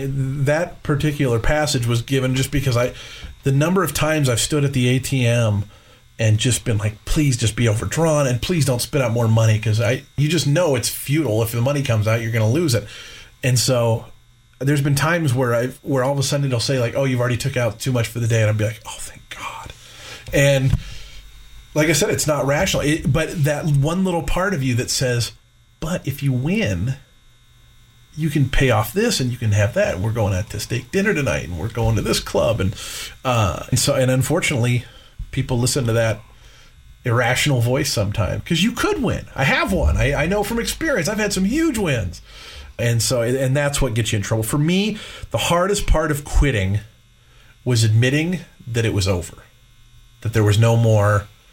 [SPEAKER 3] that particular passage was given just because the number of times I've stood at the ATM and just been like, please just be overdrawn and please don't spit out more money because you just know it's futile. If the money comes out, you're going to lose it. And so there's been times where all of a sudden it'll say like, oh, you've already took out too much for the day. And I'll be like, oh, thank God. And like I said, it's not rational. But that one little part of you that says, but if you win, you can pay off this and you can have that. We're going out to steak dinner tonight and we're going to this club. And unfortunately, people listen to that irrational voice sometimes because you could win. I have won. I know from experience. I've had some huge wins. And so, and that's what gets you in trouble. For me, the hardest part of quitting was admitting that it was over, that there was no more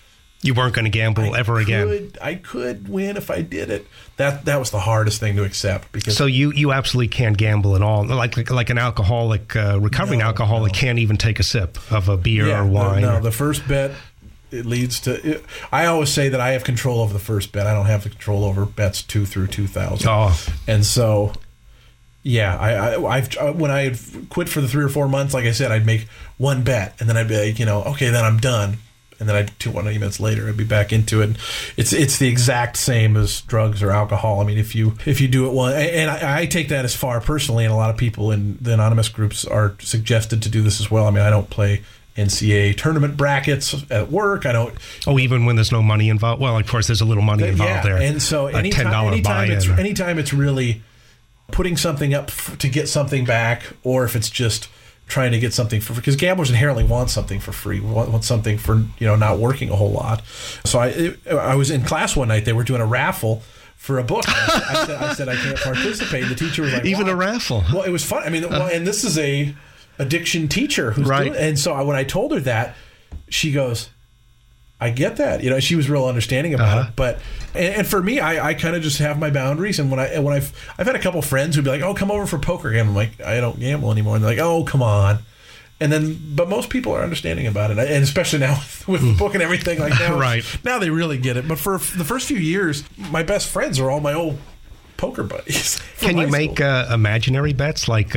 [SPEAKER 2] You weren't going to gamble ever again.
[SPEAKER 3] I could win if I did it. That was the hardest thing to accept. Because
[SPEAKER 2] so you absolutely can't gamble at all. Like an alcoholic, recovering alcoholic can't even take a sip of a beer or wine.
[SPEAKER 3] No, the first bet, it leads to... I always say that I have control over the first bet. I don't have the control over bets 2 through 2,000.
[SPEAKER 2] Oh.
[SPEAKER 3] And so... Yeah, when I quit for the 3 or 4 months, like I said, I'd make one bet, and then I'd be like, okay, then I'm done. And then 20 minutes later, I'd be back into it. It's the exact same as drugs or alcohol. I mean, if you do it one, and I take that as far personally, and a lot of people in the anonymous groups are suggested to do this as well. I mean, I don't play NCAA tournament brackets at work. I don't.
[SPEAKER 2] Oh, even when there's no money involved. Well, of course, there's a little money involved there.
[SPEAKER 3] And so anytime it's really putting something up to get something back, or if it's just trying to get something for free, because gamblers inherently want something for free, want something for not working a whole lot. So I was in class one night. They were doing a raffle for a book. I said I can't participate. The teacher was like,
[SPEAKER 2] even a raffle.
[SPEAKER 3] Well, it was fun. I mean, and this is a addiction teacher who's doing it. And so when I told her that, she goes, I get that. She was real understanding about it. But and for me, I kind of just have my boundaries. And when I've had a couple friends who'd be like, "Oh, come over for poker game." I'm like, I don't gamble anymore. And they're like, "Oh, come on." But most people are understanding about it, and especially now with the book and everything like that. Now they really get it. But for the first few years, my best friends are all my old poker buddies.
[SPEAKER 2] Can you make imaginary bets? Like,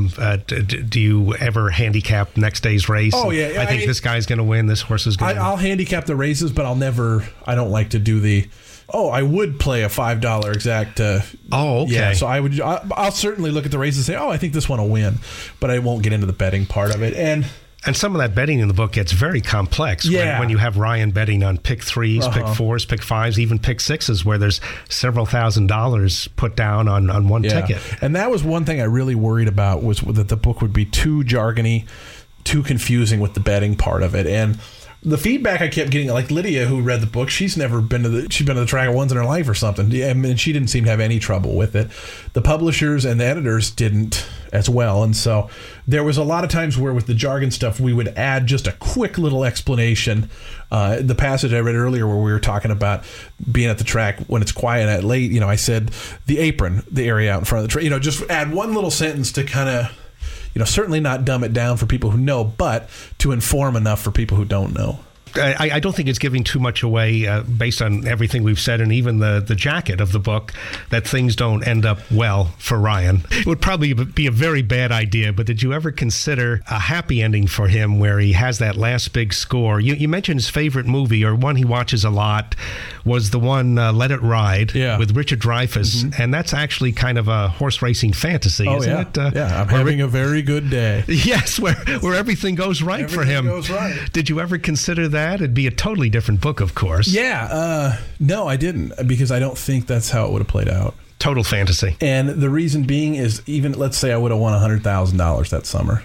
[SPEAKER 2] do you ever handicap next day's race?
[SPEAKER 3] Oh, yeah.
[SPEAKER 2] I think this guy's going to win. This horse is going to win.
[SPEAKER 3] I'll handicap the races, but I don't like to do the... Oh, I would play a $5 exact...
[SPEAKER 2] okay.
[SPEAKER 3] Yeah, so I'll certainly look at the race and say, I think this one will win. But I won't get into the betting part of it.
[SPEAKER 2] And some of that betting in the book gets very complex.
[SPEAKER 3] Yeah.
[SPEAKER 2] When you have Ryan betting on pick 3s, pick 4s, pick 5s, even pick 6s, where there's several $1,000s put down on one ticket.
[SPEAKER 3] And that was one thing I really worried about, was that the book would be too jargony, too confusing with the betting part of it. And the feedback I kept getting, like Lydia, who read the book, she's been to the track once in her life or something, and she didn't seem to have any trouble with it. The publishers and the editors didn't as well, and so there was a lot of times where with the jargon stuff we would add just a quick little explanation. The passage I read earlier where we were talking about being at the track when it's quiet at late, I said the apron, the area out in front of the track, just add one little sentence to kind of, certainly not dumb it down for people who know, but to inform enough for people who don't know.
[SPEAKER 2] I don't think it's giving too much away based on everything we've said, and even the jacket of the book, that things don't end up well for Ryan. It would probably be a very bad idea, but did you ever consider a happy ending for him where he has that last big score? You mentioned his favorite movie, or one he watches a lot, was the one Let It Ride with Richard Dreyfuss, and that's actually kind of a horse racing fantasy, isn't it?
[SPEAKER 3] I'm having a very good day.
[SPEAKER 2] Yes, where everything goes right for him.
[SPEAKER 3] Goes right.
[SPEAKER 2] Did you ever consider that? It'd be a totally different book, of course.
[SPEAKER 3] Yeah. No, I didn't, because I don't think that's how it would have played out.
[SPEAKER 2] Total fantasy.
[SPEAKER 3] And the reason being is, even let's say I would have won $100,000 that summer,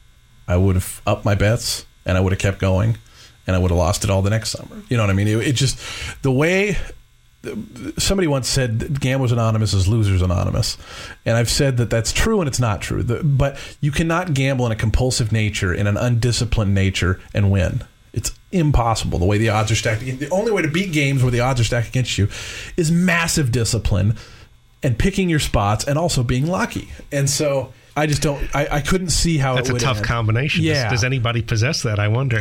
[SPEAKER 3] I would have upped my bets, and I would have kept going, and I would have lost it all the next summer. You know what I mean? It just, the way... Somebody once said that Gamblers Anonymous is Losers Anonymous, and I've said that that's true and it's not true. But you cannot gamble in a compulsive nature, in an undisciplined nature, and win. It's impossible the way the odds are stacked. The only way to beat games where the odds are stacked against you is massive discipline and picking your spots, and also being lucky. And so I just don't. I couldn't see how
[SPEAKER 2] that's
[SPEAKER 3] it would
[SPEAKER 2] a tough
[SPEAKER 3] end.
[SPEAKER 2] Combination.
[SPEAKER 3] Yeah.
[SPEAKER 2] Does anybody possess that? I wonder.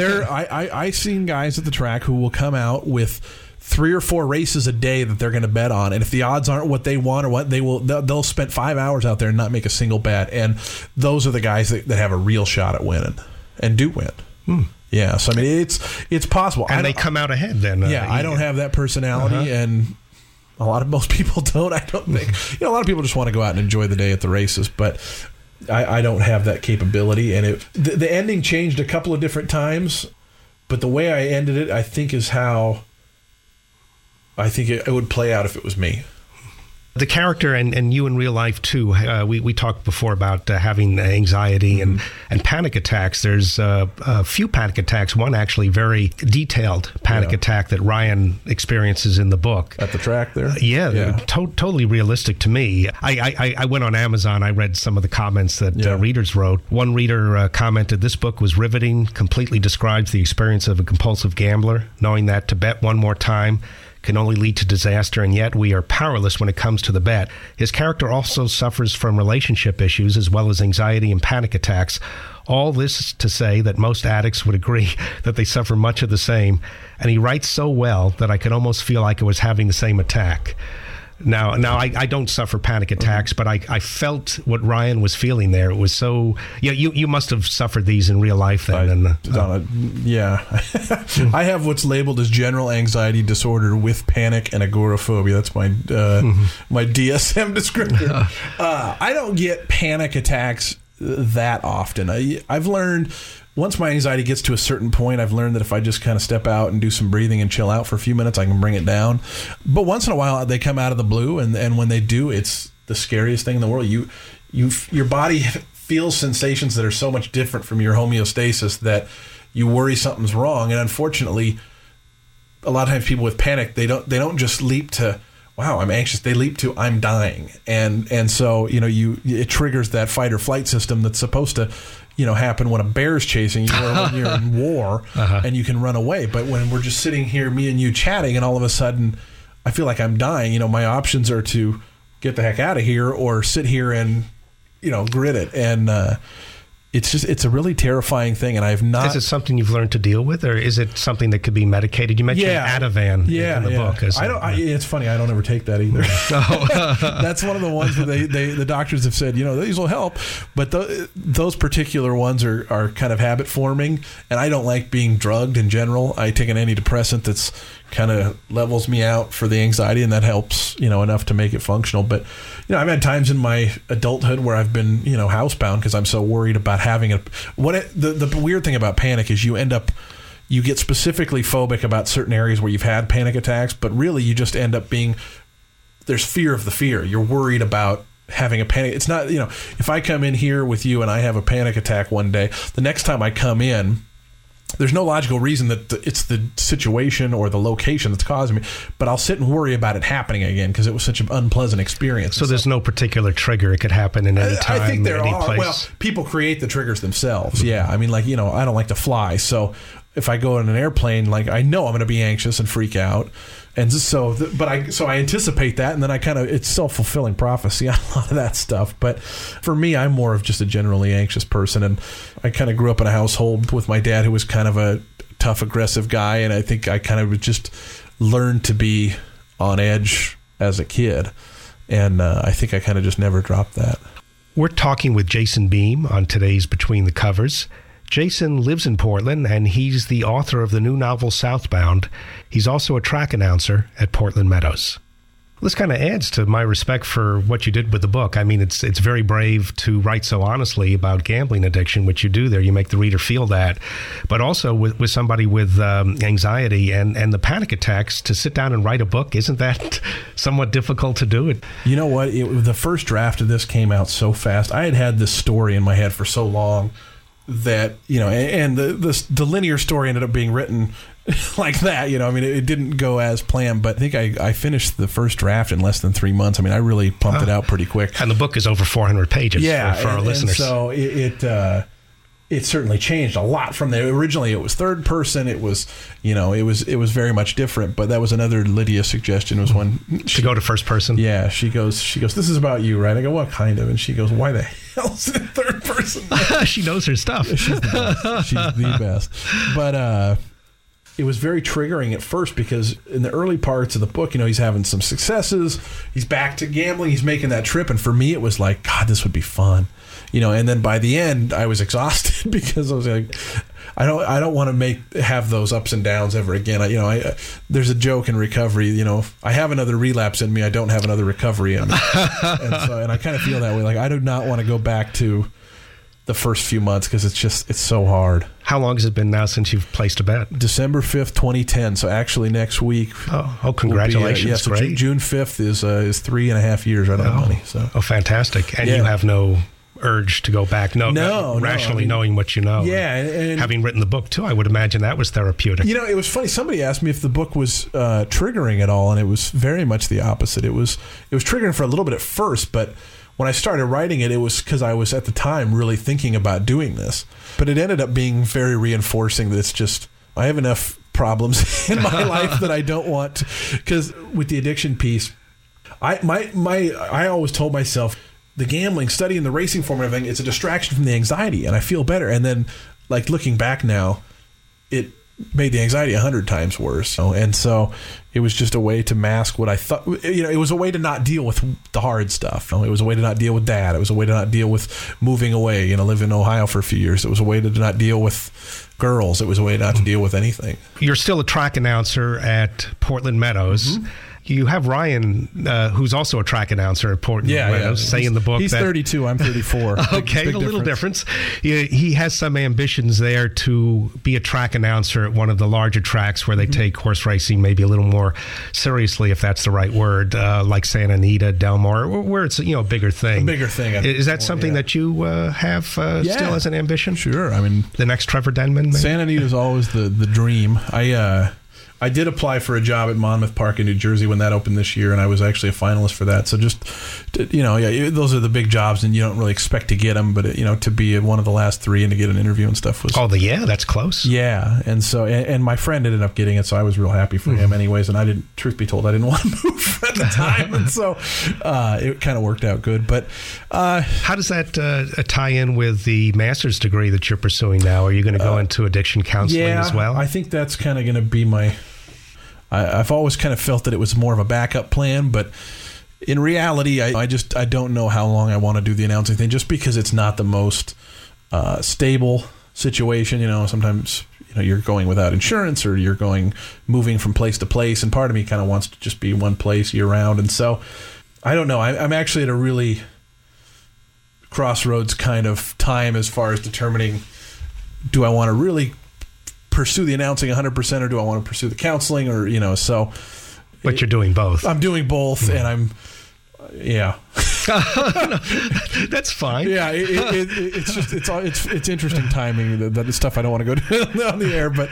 [SPEAKER 3] I've seen guys at the track who will come out with 3 or 4 races a day that they're going to bet on, and if the odds aren't what they want or what they'll spend 5 hours out there and not make a single bet. And those are the guys that have a real shot at winning and do win. Yeah, so I mean it's possible,
[SPEAKER 2] and they come out ahead. Then
[SPEAKER 3] I don't have that personality, and most people don't. I don't think a lot of people just want to go out and enjoy the day at the races, but I don't have that capability. And the ending changed a couple of different times, but the way I ended it, I think, is how I think it would play out if it was me.
[SPEAKER 2] The character, and you in real life too, we talked before about having anxiety and panic attacks. There's a few panic attacks, one actually very detailed panic attack that Ryan experiences in the book.
[SPEAKER 3] At the track there?
[SPEAKER 2] Totally realistic to me. I went on Amazon, I read some of the comments that readers wrote. One reader commented, "This book was riveting, completely describes the experience of a compulsive gambler, knowing that to bet one more time can only lead to disaster, and yet we are powerless when it comes to the bet. His character also suffers from relationship issues as well as anxiety and panic attacks. All this to say that most addicts would agree that they suffer much of the same, and he writes so well that I could almost feel like I was having the same attack." Now I don't suffer panic attacks, but I felt what Ryan was feeling there. It was so... Yeah, you must have suffered these in real life then.
[SPEAKER 3] I have what's labeled as general anxiety disorder with panic and agoraphobia. That's my my DSM descriptor. I don't get panic attacks that often. I've learned... Once my anxiety gets to a certain point, I've learned that if I just kind of step out and do some breathing and chill out for a few minutes, I can bring it down. But once in a while, they come out of the blue, and when they do, it's the scariest thing in the world. Your body feels sensations that are so much different from your homeostasis that you worry something's wrong. And unfortunately, a lot of times people with panic, they don't just leap to, wow, I'm anxious. They leap to, I'm dying. And so, it triggers that fight or flight system that's supposed to happen when a bear's chasing you or when you're in war and you can run away. But when we're just sitting here, me and you chatting, and all of a sudden I feel like I'm dying, my options are to get the heck out of here or sit here and, grit it. And it's a really terrifying thing. And I've not...
[SPEAKER 2] Is it something you've learned to deal with, or is it something that could be medicated? You mentioned Ativan in the book.
[SPEAKER 3] It's funny. I don't ever take that either. That's one of the ones that the doctors have said, these will help. But those particular ones are kind of habit forming. And I don't like being drugged in general. I take an antidepressant that's kind of levels me out for the anxiety, and that helps, enough to make it functional. But, I've had times in my adulthood where I've been, housebound because I'm so worried about having the weird thing about panic is you get specifically phobic about certain areas where you've had panic attacks, but really you just end up there's fear of the fear. You're worried about having a panic. It's not, if I come in here with you and I have a panic attack one day, the next time I come in, there's no logical reason that it's the situation or the location that's causing me, but I'll sit and worry about it happening again because it was such an unpleasant experience.
[SPEAKER 2] So there's no particular trigger. It could happen in any time,
[SPEAKER 3] I think there
[SPEAKER 2] any
[SPEAKER 3] are.
[SPEAKER 2] place.
[SPEAKER 3] Well, people create the triggers themselves. Yeah. I mean, I don't like to fly. So if I go in an airplane, I know I'm going to be anxious and freak out. And so I anticipate that, and then it's self-fulfilling prophecy on a lot of that stuff. But for me, I'm more of just a generally anxious person, and I kind of grew up in a household with my dad who was kind of a tough, aggressive guy, and I think I kind of just learned to be on edge as a kid, and I think I kind of just never dropped that.
[SPEAKER 2] We're talking with Jason Beem on today's Between the Covers. Jason lives in Portland, and he's the author of the new novel Southbound. He's also a track announcer at Portland Meadows. This kind of adds to my respect for what you did with the book. I mean, it's very brave to write so honestly about gambling addiction, which you do there. You make the reader feel that. But also with somebody with anxiety and the panic attacks, to sit down and write a book, isn't that somewhat difficult to do?
[SPEAKER 3] You know what? The first draft of this came out so fast. I had this story in my head for so long that, and the linear story ended up being written like that, I mean, it didn't go as planned, but I think I finished the first draft in less than 3 months. I mean, I really pumped it out pretty quick.
[SPEAKER 2] And the book is over 400 pages for our listeners.
[SPEAKER 3] And so it certainly changed a lot from there. Originally, it was third person. It was, it was very much different. But that was another Lydia suggestion. Was when
[SPEAKER 2] to go to first person.
[SPEAKER 3] Yeah, she goes. This is about you, right? I go, what kind of? And she goes, why the hell is it third person?
[SPEAKER 2] She knows her stuff.
[SPEAKER 3] She's the best. She's the best. But it was very triggering at first because in the early parts of the book, he's having some successes. He's back to gambling. He's making that trip, and for me, it was like, God, this would be fun. And then by the end, I was exhausted because I was like, I don't want to have those ups and downs ever again. There's a joke in recovery. I have another relapse in me. I don't have another recovery in me, and I kind of feel that way. Like I do not want to go back to the first few months because it's so hard.
[SPEAKER 2] How long has it been now since you've placed a bet?
[SPEAKER 3] December 5th, 2010. So actually next week.
[SPEAKER 2] Oh, congratulations.
[SPEAKER 3] So
[SPEAKER 2] great.
[SPEAKER 3] June 5th is 3.5 years right on the money. So.
[SPEAKER 2] Oh, fantastic. And you have no urge to go back. No, rationally knowing what you know.
[SPEAKER 3] Yeah. And
[SPEAKER 2] having written the book, too, I would imagine that was therapeutic.
[SPEAKER 3] It was funny. Somebody asked me if the book was triggering at all, and it was very much the opposite. It was triggering for a little bit at first, but when I started writing it, it was because I was at the time really thinking about doing this. But it ended up being very reinforcing that it's just, I have enough problems in my life that I don't want to, because with the addiction piece, I always told myself, the gambling, studying the racing form and everything, it's a distraction from the anxiety, and I feel better. And then, like, looking back now, it made the anxiety 100 times worse. And so it was just a way to mask what I thought. It was a way to not deal with the hard stuff. It was a way to not deal with dad. It was a way to not deal with moving away, live in Ohio for a few years. It was a way to not deal with girls. It was a way not to deal with anything.
[SPEAKER 2] You're still a track announcer at Portland Meadows. Mm-hmm. You have Ryan, who's also a track announcer at Portland Meadows, say in the book
[SPEAKER 3] he's 32, I'm 34.
[SPEAKER 2] Okay, a little difference. He has some ambitions there to be a track announcer at one of the larger tracks where they take horse racing maybe a little more seriously, if that's the right word, like Santa Anita, Del Mar, where it's a bigger thing.
[SPEAKER 3] A bigger thing.
[SPEAKER 2] Is that something that you have still as an ambition?
[SPEAKER 3] Sure. I mean,
[SPEAKER 2] the next Trevor Denman? Maybe?
[SPEAKER 3] Santa Anita is always the dream. I did apply for a job at Monmouth Park in New Jersey when that opened this year, and I was actually a finalist for that. So just, those are the big jobs, and you don't really expect to get them, but, to be one of the last three and to get an interview and stuff was...
[SPEAKER 2] that's close.
[SPEAKER 3] Yeah, and so, and my friend ended up getting it, so I was real happy for him anyways, and truth be told, I didn't want to move at the time, and so it kind of worked out good. But
[SPEAKER 2] how does that tie in with the master's degree that you're pursuing now? Are you going to go into addiction counseling as well?
[SPEAKER 3] I think that's kind of going to be my... I've always kind of felt that it was more of a backup plan, but in reality, I don't know how long I want to do the announcing thing, just because it's not the most stable situation. Sometimes you're going without insurance, or you're moving from place to place, and part of me kind of wants to just be one place year round. And so I don't know. I'm actually at a really crossroads kind of time as far as determining, do I want to really pursue the announcing 100%, or do I want to pursue the counseling, or so.
[SPEAKER 2] But you're doing both.
[SPEAKER 3] I'm doing both, and I'm
[SPEAKER 2] no, that's fine.
[SPEAKER 3] Yeah, it's interesting timing. That is stuff I don't want to go to on the air, but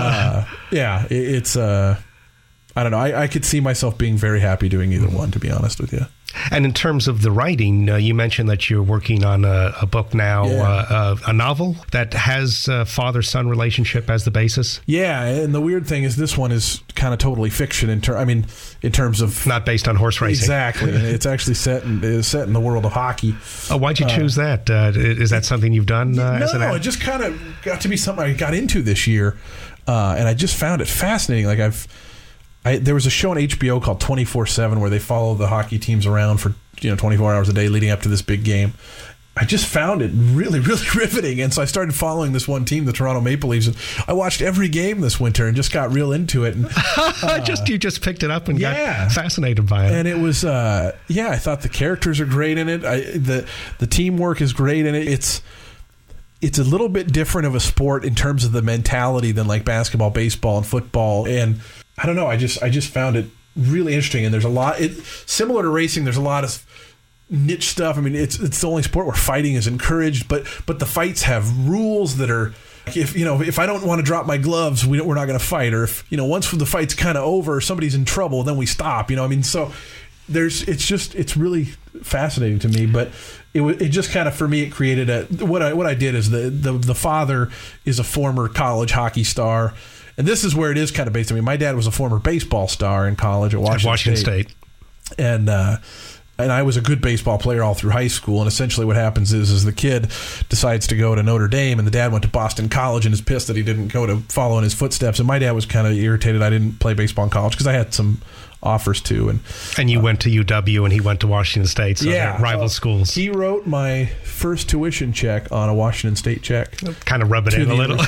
[SPEAKER 3] it's I don't know. I could see myself being very happy doing either one, to be honest with you.
[SPEAKER 2] And in terms of the writing, you mentioned that you're working on a book now, a novel that has a father-son relationship as the basis.
[SPEAKER 3] Yeah, and the weird thing is this one is kind of totally fiction in terms of
[SPEAKER 2] not based on horse racing.
[SPEAKER 3] Exactly, and it's actually set in the world of hockey.
[SPEAKER 2] Oh, why'd you choose that? Is that something you've done? As an actor?
[SPEAKER 3] It just kind of got to be something I got into this year, and I just found it fascinating. Like there was a show on HBO called 24/7 where they follow the hockey teams around for 24 hours a day leading up to this big game. I just found it really, really riveting, and so I started following this one team, the Toronto Maple Leafs, and I watched every game this winter and just got real into it. And
[SPEAKER 2] you just picked it up and got fascinated by it.
[SPEAKER 3] And it was I thought the characters are great in it. The teamwork is great in it. It's a little bit different of a sport in terms of the mentality than like basketball, baseball, and football. And I don't know. I just found it really interesting. And there's a lot. Similar to racing, there's a lot of niche stuff. I mean, it's the only sport where fighting is encouraged, but the fights have rules that are. If I don't want to drop my gloves, we're not going to fight. Or if once the fight's kind of over, somebody's in trouble, then we stop. So it's really fascinating to me. But it just kind of, for me, it created what I did is the father is a former college hockey star. And this is where it is kind of based on me. My dad was a former baseball star in college at Washington State. And I was a good baseball player all through high school. And essentially what happens is the kid decides to go to Notre Dame, and the dad went to Boston College and is pissed that he didn't go to follow in his footsteps. And my dad was kind of irritated I didn't play baseball in college because I had some offers too.
[SPEAKER 2] And you went to UW and he went to Washington State, so they're rival schools.
[SPEAKER 3] He wrote my first tuition check on a Washington State check.
[SPEAKER 2] Kind of rub it in a little.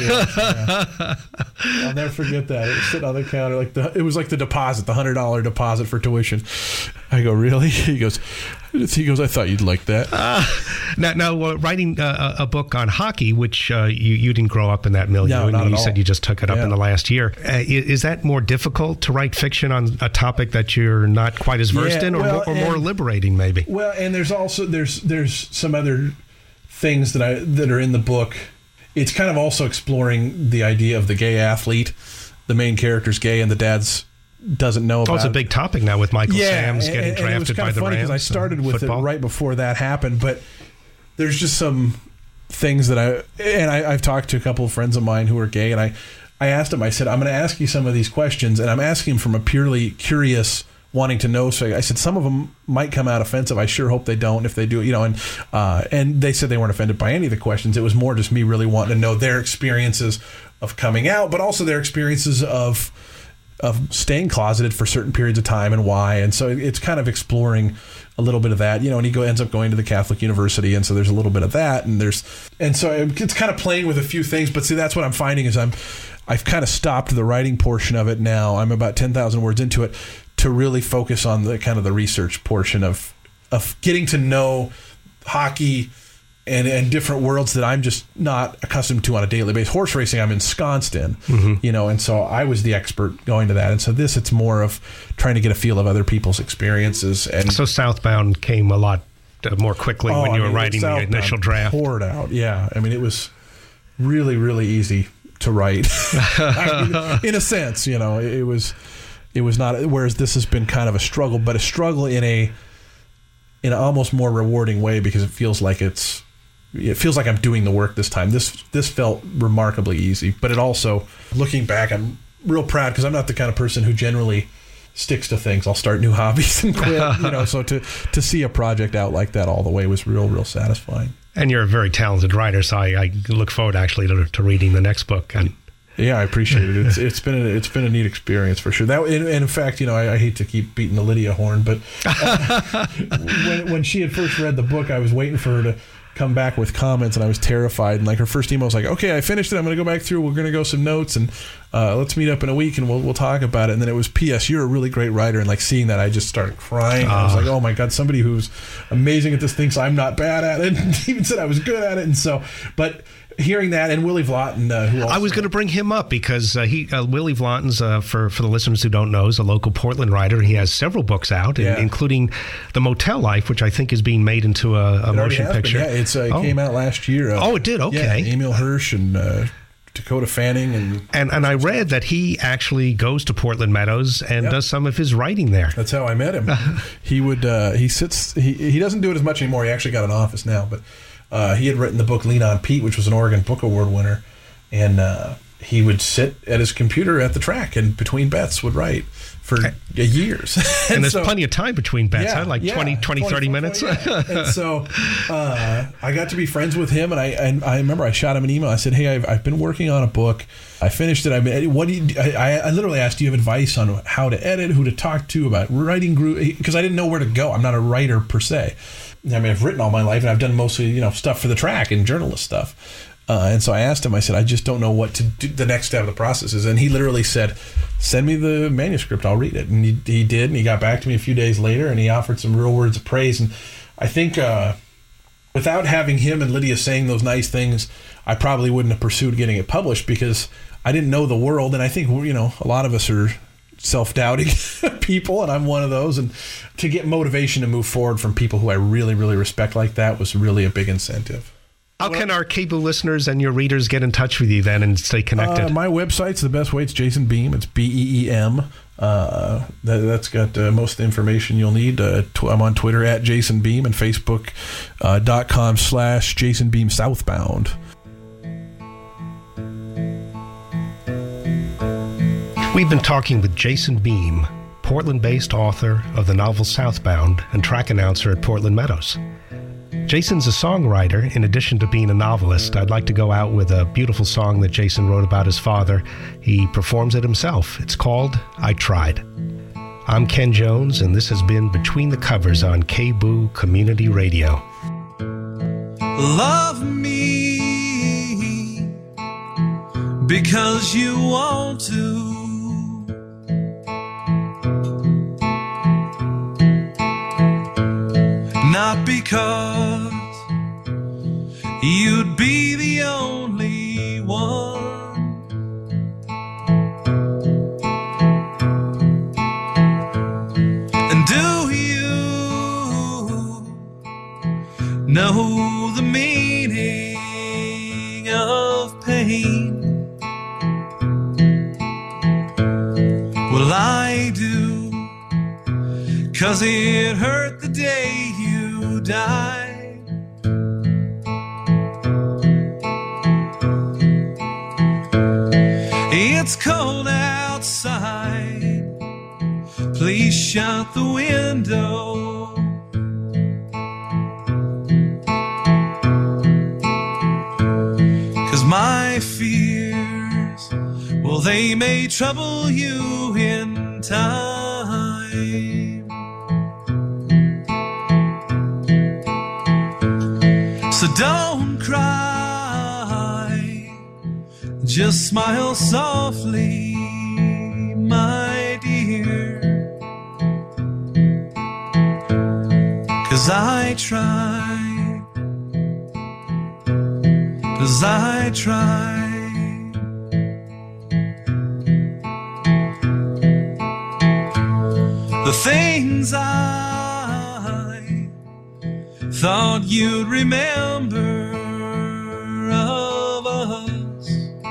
[SPEAKER 3] I'll never forget that. It was sitting on the counter. It was like the deposit, the $100 deposit for tuition. I go, really? He goes, I thought you'd like that.
[SPEAKER 2] Now, writing a book on hockey, which you didn't grow up in that milieu,
[SPEAKER 3] No, not
[SPEAKER 2] and you
[SPEAKER 3] at all.
[SPEAKER 2] said you just took it up in the last year. Is that more difficult to write fiction on a topic that you're not quite as versed in, or more liberating, maybe?
[SPEAKER 3] Well, and there's also there's some other things that are in the book. It's kind of also exploring the idea of the gay athlete. The main character's gay, and the dad's doesn't know about.
[SPEAKER 2] It's a big topic now with Michael Sam's getting drafted
[SPEAKER 3] and it was
[SPEAKER 2] by the
[SPEAKER 3] funny
[SPEAKER 2] Rams.
[SPEAKER 3] I started with
[SPEAKER 2] football.
[SPEAKER 3] it right before that happened, but there's just some things that I've talked to a couple of friends of mine who are gay, and I asked them, I said, I'm going to ask you some of these questions, and I'm asking them from a purely curious, wanting to know. So I said, some of them might come out offensive. I sure hope they don't. If they do, and they said they weren't offended by any of the questions. It was more just me really wanting to know their experiences of coming out, but also their experiences of staying closeted for certain periods of time and why. And so it's kind of exploring a little bit of that, and he ends up going to the Catholic University, and so there's a little bit of that, and so it's kind of playing with a few things. But see, that's what I'm finding is I've kind of stopped the writing portion of it now. I'm about 10,000 words into it to really focus on the kind of the research portion of getting to know hockey and different worlds that I'm just not accustomed to on a daily basis. Horse racing, I'm ensconced in, and so I was the expert going to that. And so it's more of trying to get a feel of other people's experiences. And
[SPEAKER 2] so Southbound came a lot more quickly when you were writing the initial draft.
[SPEAKER 3] Poured out, yeah. I mean, it was really, really easy to write. In a sense, it was not. Whereas this has been kind of a struggle, but a struggle in an almost more rewarding way, because it feels like I'm doing the work this time. This felt remarkably easy, but it also, looking back, I'm real proud, because I'm not the kind of person who generally sticks to things. I'll start new hobbies and quit, so to see a project out like that all the way was real satisfying.
[SPEAKER 2] And you're a very talented writer, so I look forward actually to reading the next book. And
[SPEAKER 3] yeah, I appreciate it. It's been a neat experience for sure. That, and in fact, I hate to keep beating the Lydia horn, but when she had first read the book, I was waiting for her to come back with comments, and I was terrified. And like, her first email was like, "Okay, I finished it. I'm going to go back through. We're going to go some notes, and let's meet up in a week, and we'll talk about it." And then it was, "P.S. You're a really great writer." And like, seeing that, I just started crying. I was like, "Oh my God, somebody who's amazing at this thinks I'm not bad at it." And even said I was good at it. And so, but hearing that, and Willie Vlotten, who also,
[SPEAKER 2] I was going to bring him up because Willie Vlotten's, for the listeners who don't know, is a local Portland writer. He has several books out, including The Motel Life, which I think is being made into a motion picture.
[SPEAKER 3] It came out last year.
[SPEAKER 2] It did. Okay,
[SPEAKER 3] yeah, Emil Hirsch and Dakota Fanning,
[SPEAKER 2] and I read that he actually goes to Portland Meadows and does some of his writing there.
[SPEAKER 3] That's how I met him. He would he doesn't do it as much anymore. He actually got an office now, but he had written the book Lean on Pete, which was an Oregon Book Award winner, and he would sit at his computer at the track and between bets would write for years.
[SPEAKER 2] And there's plenty of time between bets, huh? Like 20, 30 minutes.
[SPEAKER 3] And so I got to be friends with him, and I remember I shot him an email. I said, "Hey, I've been working on a book. I finished it. I literally asked, do you have advice on how to edit, who to talk to about writing group?" Because I didn't know where to go. I'm not a writer per se. I mean, I've written all my life, and I've done mostly, stuff for the track and journalist stuff. And so I asked him, I said, "I just don't know what to do, the next step of the process is." And he literally said, "Send me the manuscript, I'll read it." And he did, and he got back to me a few days later, and he offered some real words of praise. And I think without having him and Lydia saying those nice things, I probably wouldn't have pursued getting it published, because I didn't know the world. And I think, a lot of us are self-doubting people, and I'm one of those. And to get motivation to move forward from people who I really, really respect like that was really a big incentive.
[SPEAKER 2] How can our KBOO listeners and your readers get in touch with you then and stay connected?
[SPEAKER 3] My website's the best way. It's Jason Beem. It's BEEM. That's got most of the information you'll need. I'm on Twitter at Jason Beem and Facebook.com/Jason Beem Southbound.
[SPEAKER 2] We've been talking with Jason Beem, Portland-based author of the novel Southbound and track announcer at Portland Meadows. Jason's a songwriter in addition to being a novelist. I'd like to go out with a beautiful song that Jason wrote about his father. He performs it himself. It's called I Tried. I'm Ken Jones, and this has been Between the Covers on KBOO Community Radio.
[SPEAKER 4] Love me because you want to. not because you'd be the only one. And do you know the meaning of pain? Well, I do, 'cause it hurt the day you died. It's cold outside, please shut the window. 'Cause my fears, well, they may trouble you in time. So don't cry, just smile softly, my dear. 'Cause I tried, 'cause I tried. The things I thought you'd remember of us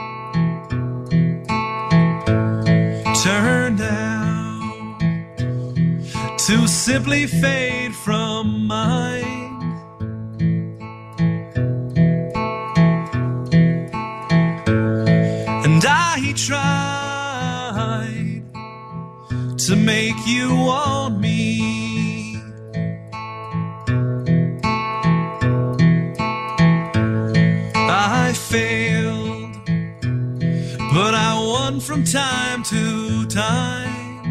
[SPEAKER 4] turned out to simply fade from mind. And I tried to make you want me. I failed, but I won from time to time.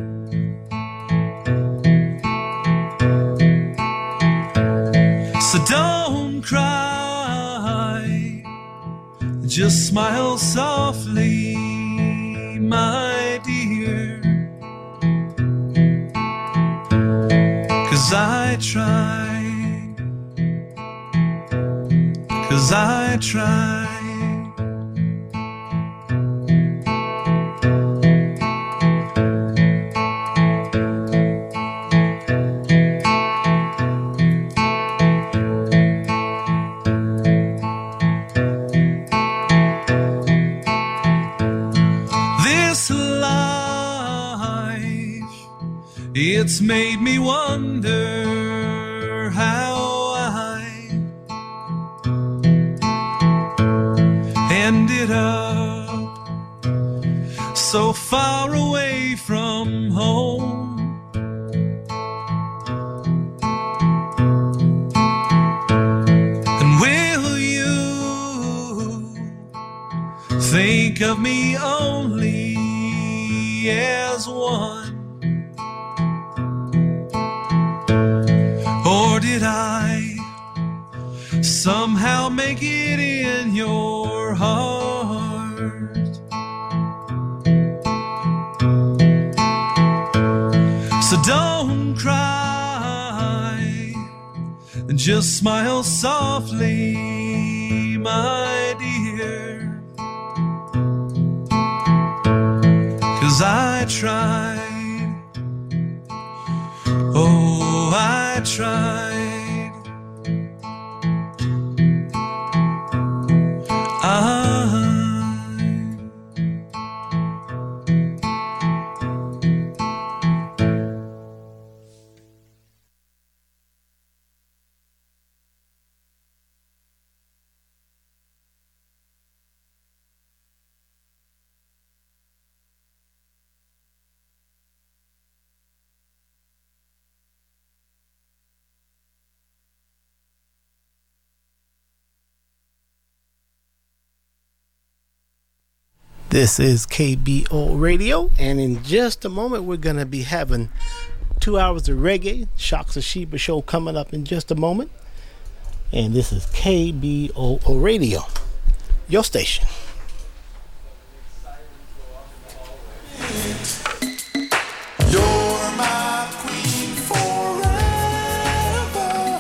[SPEAKER 4] So don't cry, just smile softly, my dear. 'Cause I tried, 'cause I tried. This life, it's made me wonder how I ended up so far away from home. And will you think of me only as one? Or did I somehow make it in your heart? So don't cry, just smile softly, my dear. 'Cause I tried, oh, I tried.
[SPEAKER 5] This is KBO Radio, and in just a moment we're going to be having 2 hours of reggae, Shocks of Sheba show coming up in just a moment. And this is KBO Radio, your station.
[SPEAKER 6] You're my queen forever.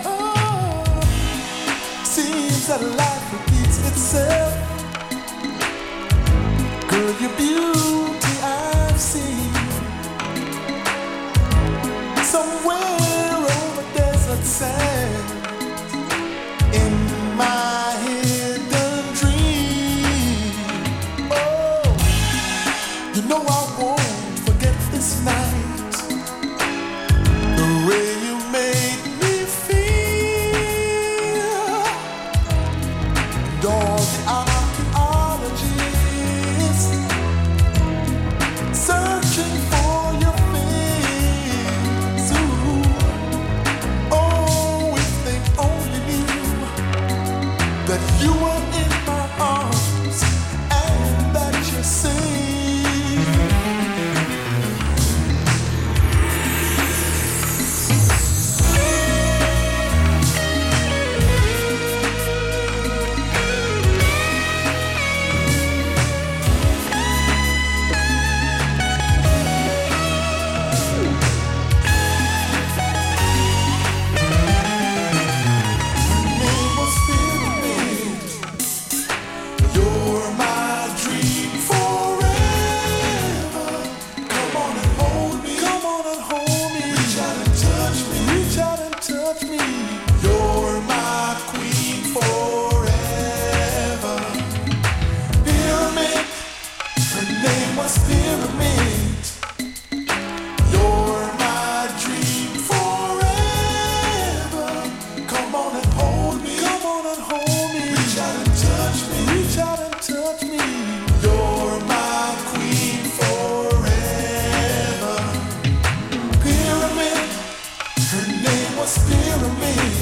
[SPEAKER 4] touch me. You're my queen forever. Pyramid, her name was Pyramid. You're my dream forever. Come on and hold me. Come on and hold me. Reach out and touch me. Reach out and touch me. You're my queen forever. Pyramid, her name was Pyramid.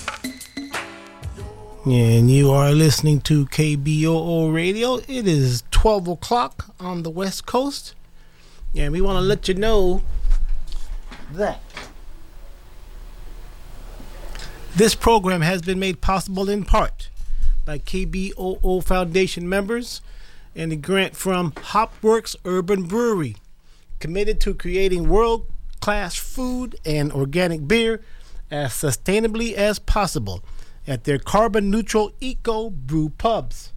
[SPEAKER 5] And you are listening to KBOO Radio. It is 12 o'clock on the West Coast. And we want to let you know that this program has been made possible in part by KBOO Foundation members and a grant from Hopworks Urban Brewery, committed to creating world-class food and organic beer as sustainably as possible at their carbon-neutral eco brew pubs.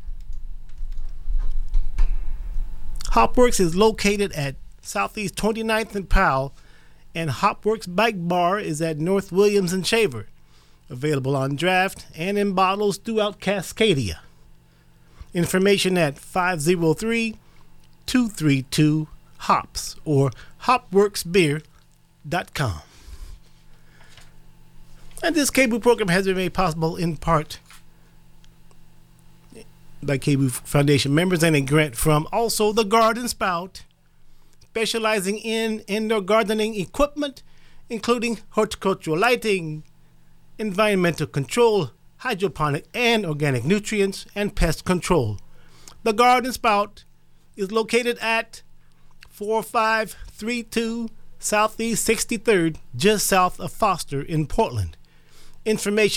[SPEAKER 5] Hopworks is located at Southeast 29th and Powell, and Hopworks Bike Bar is at North Williams and Shaver, available on draft and in bottles throughout Cascadia. Information at 503-232-HOPS or hopworksbeer.com. And this KBOO program has been made possible in part by KBOO Foundation members and a grant from also the Garden Spout, specializing in indoor gardening equipment, including horticultural lighting, environmental control, hydroponic and organic nutrients, and pest control. The Garden Spout is located at 4532 Southeast 63rd, just south of Foster in Portland. Information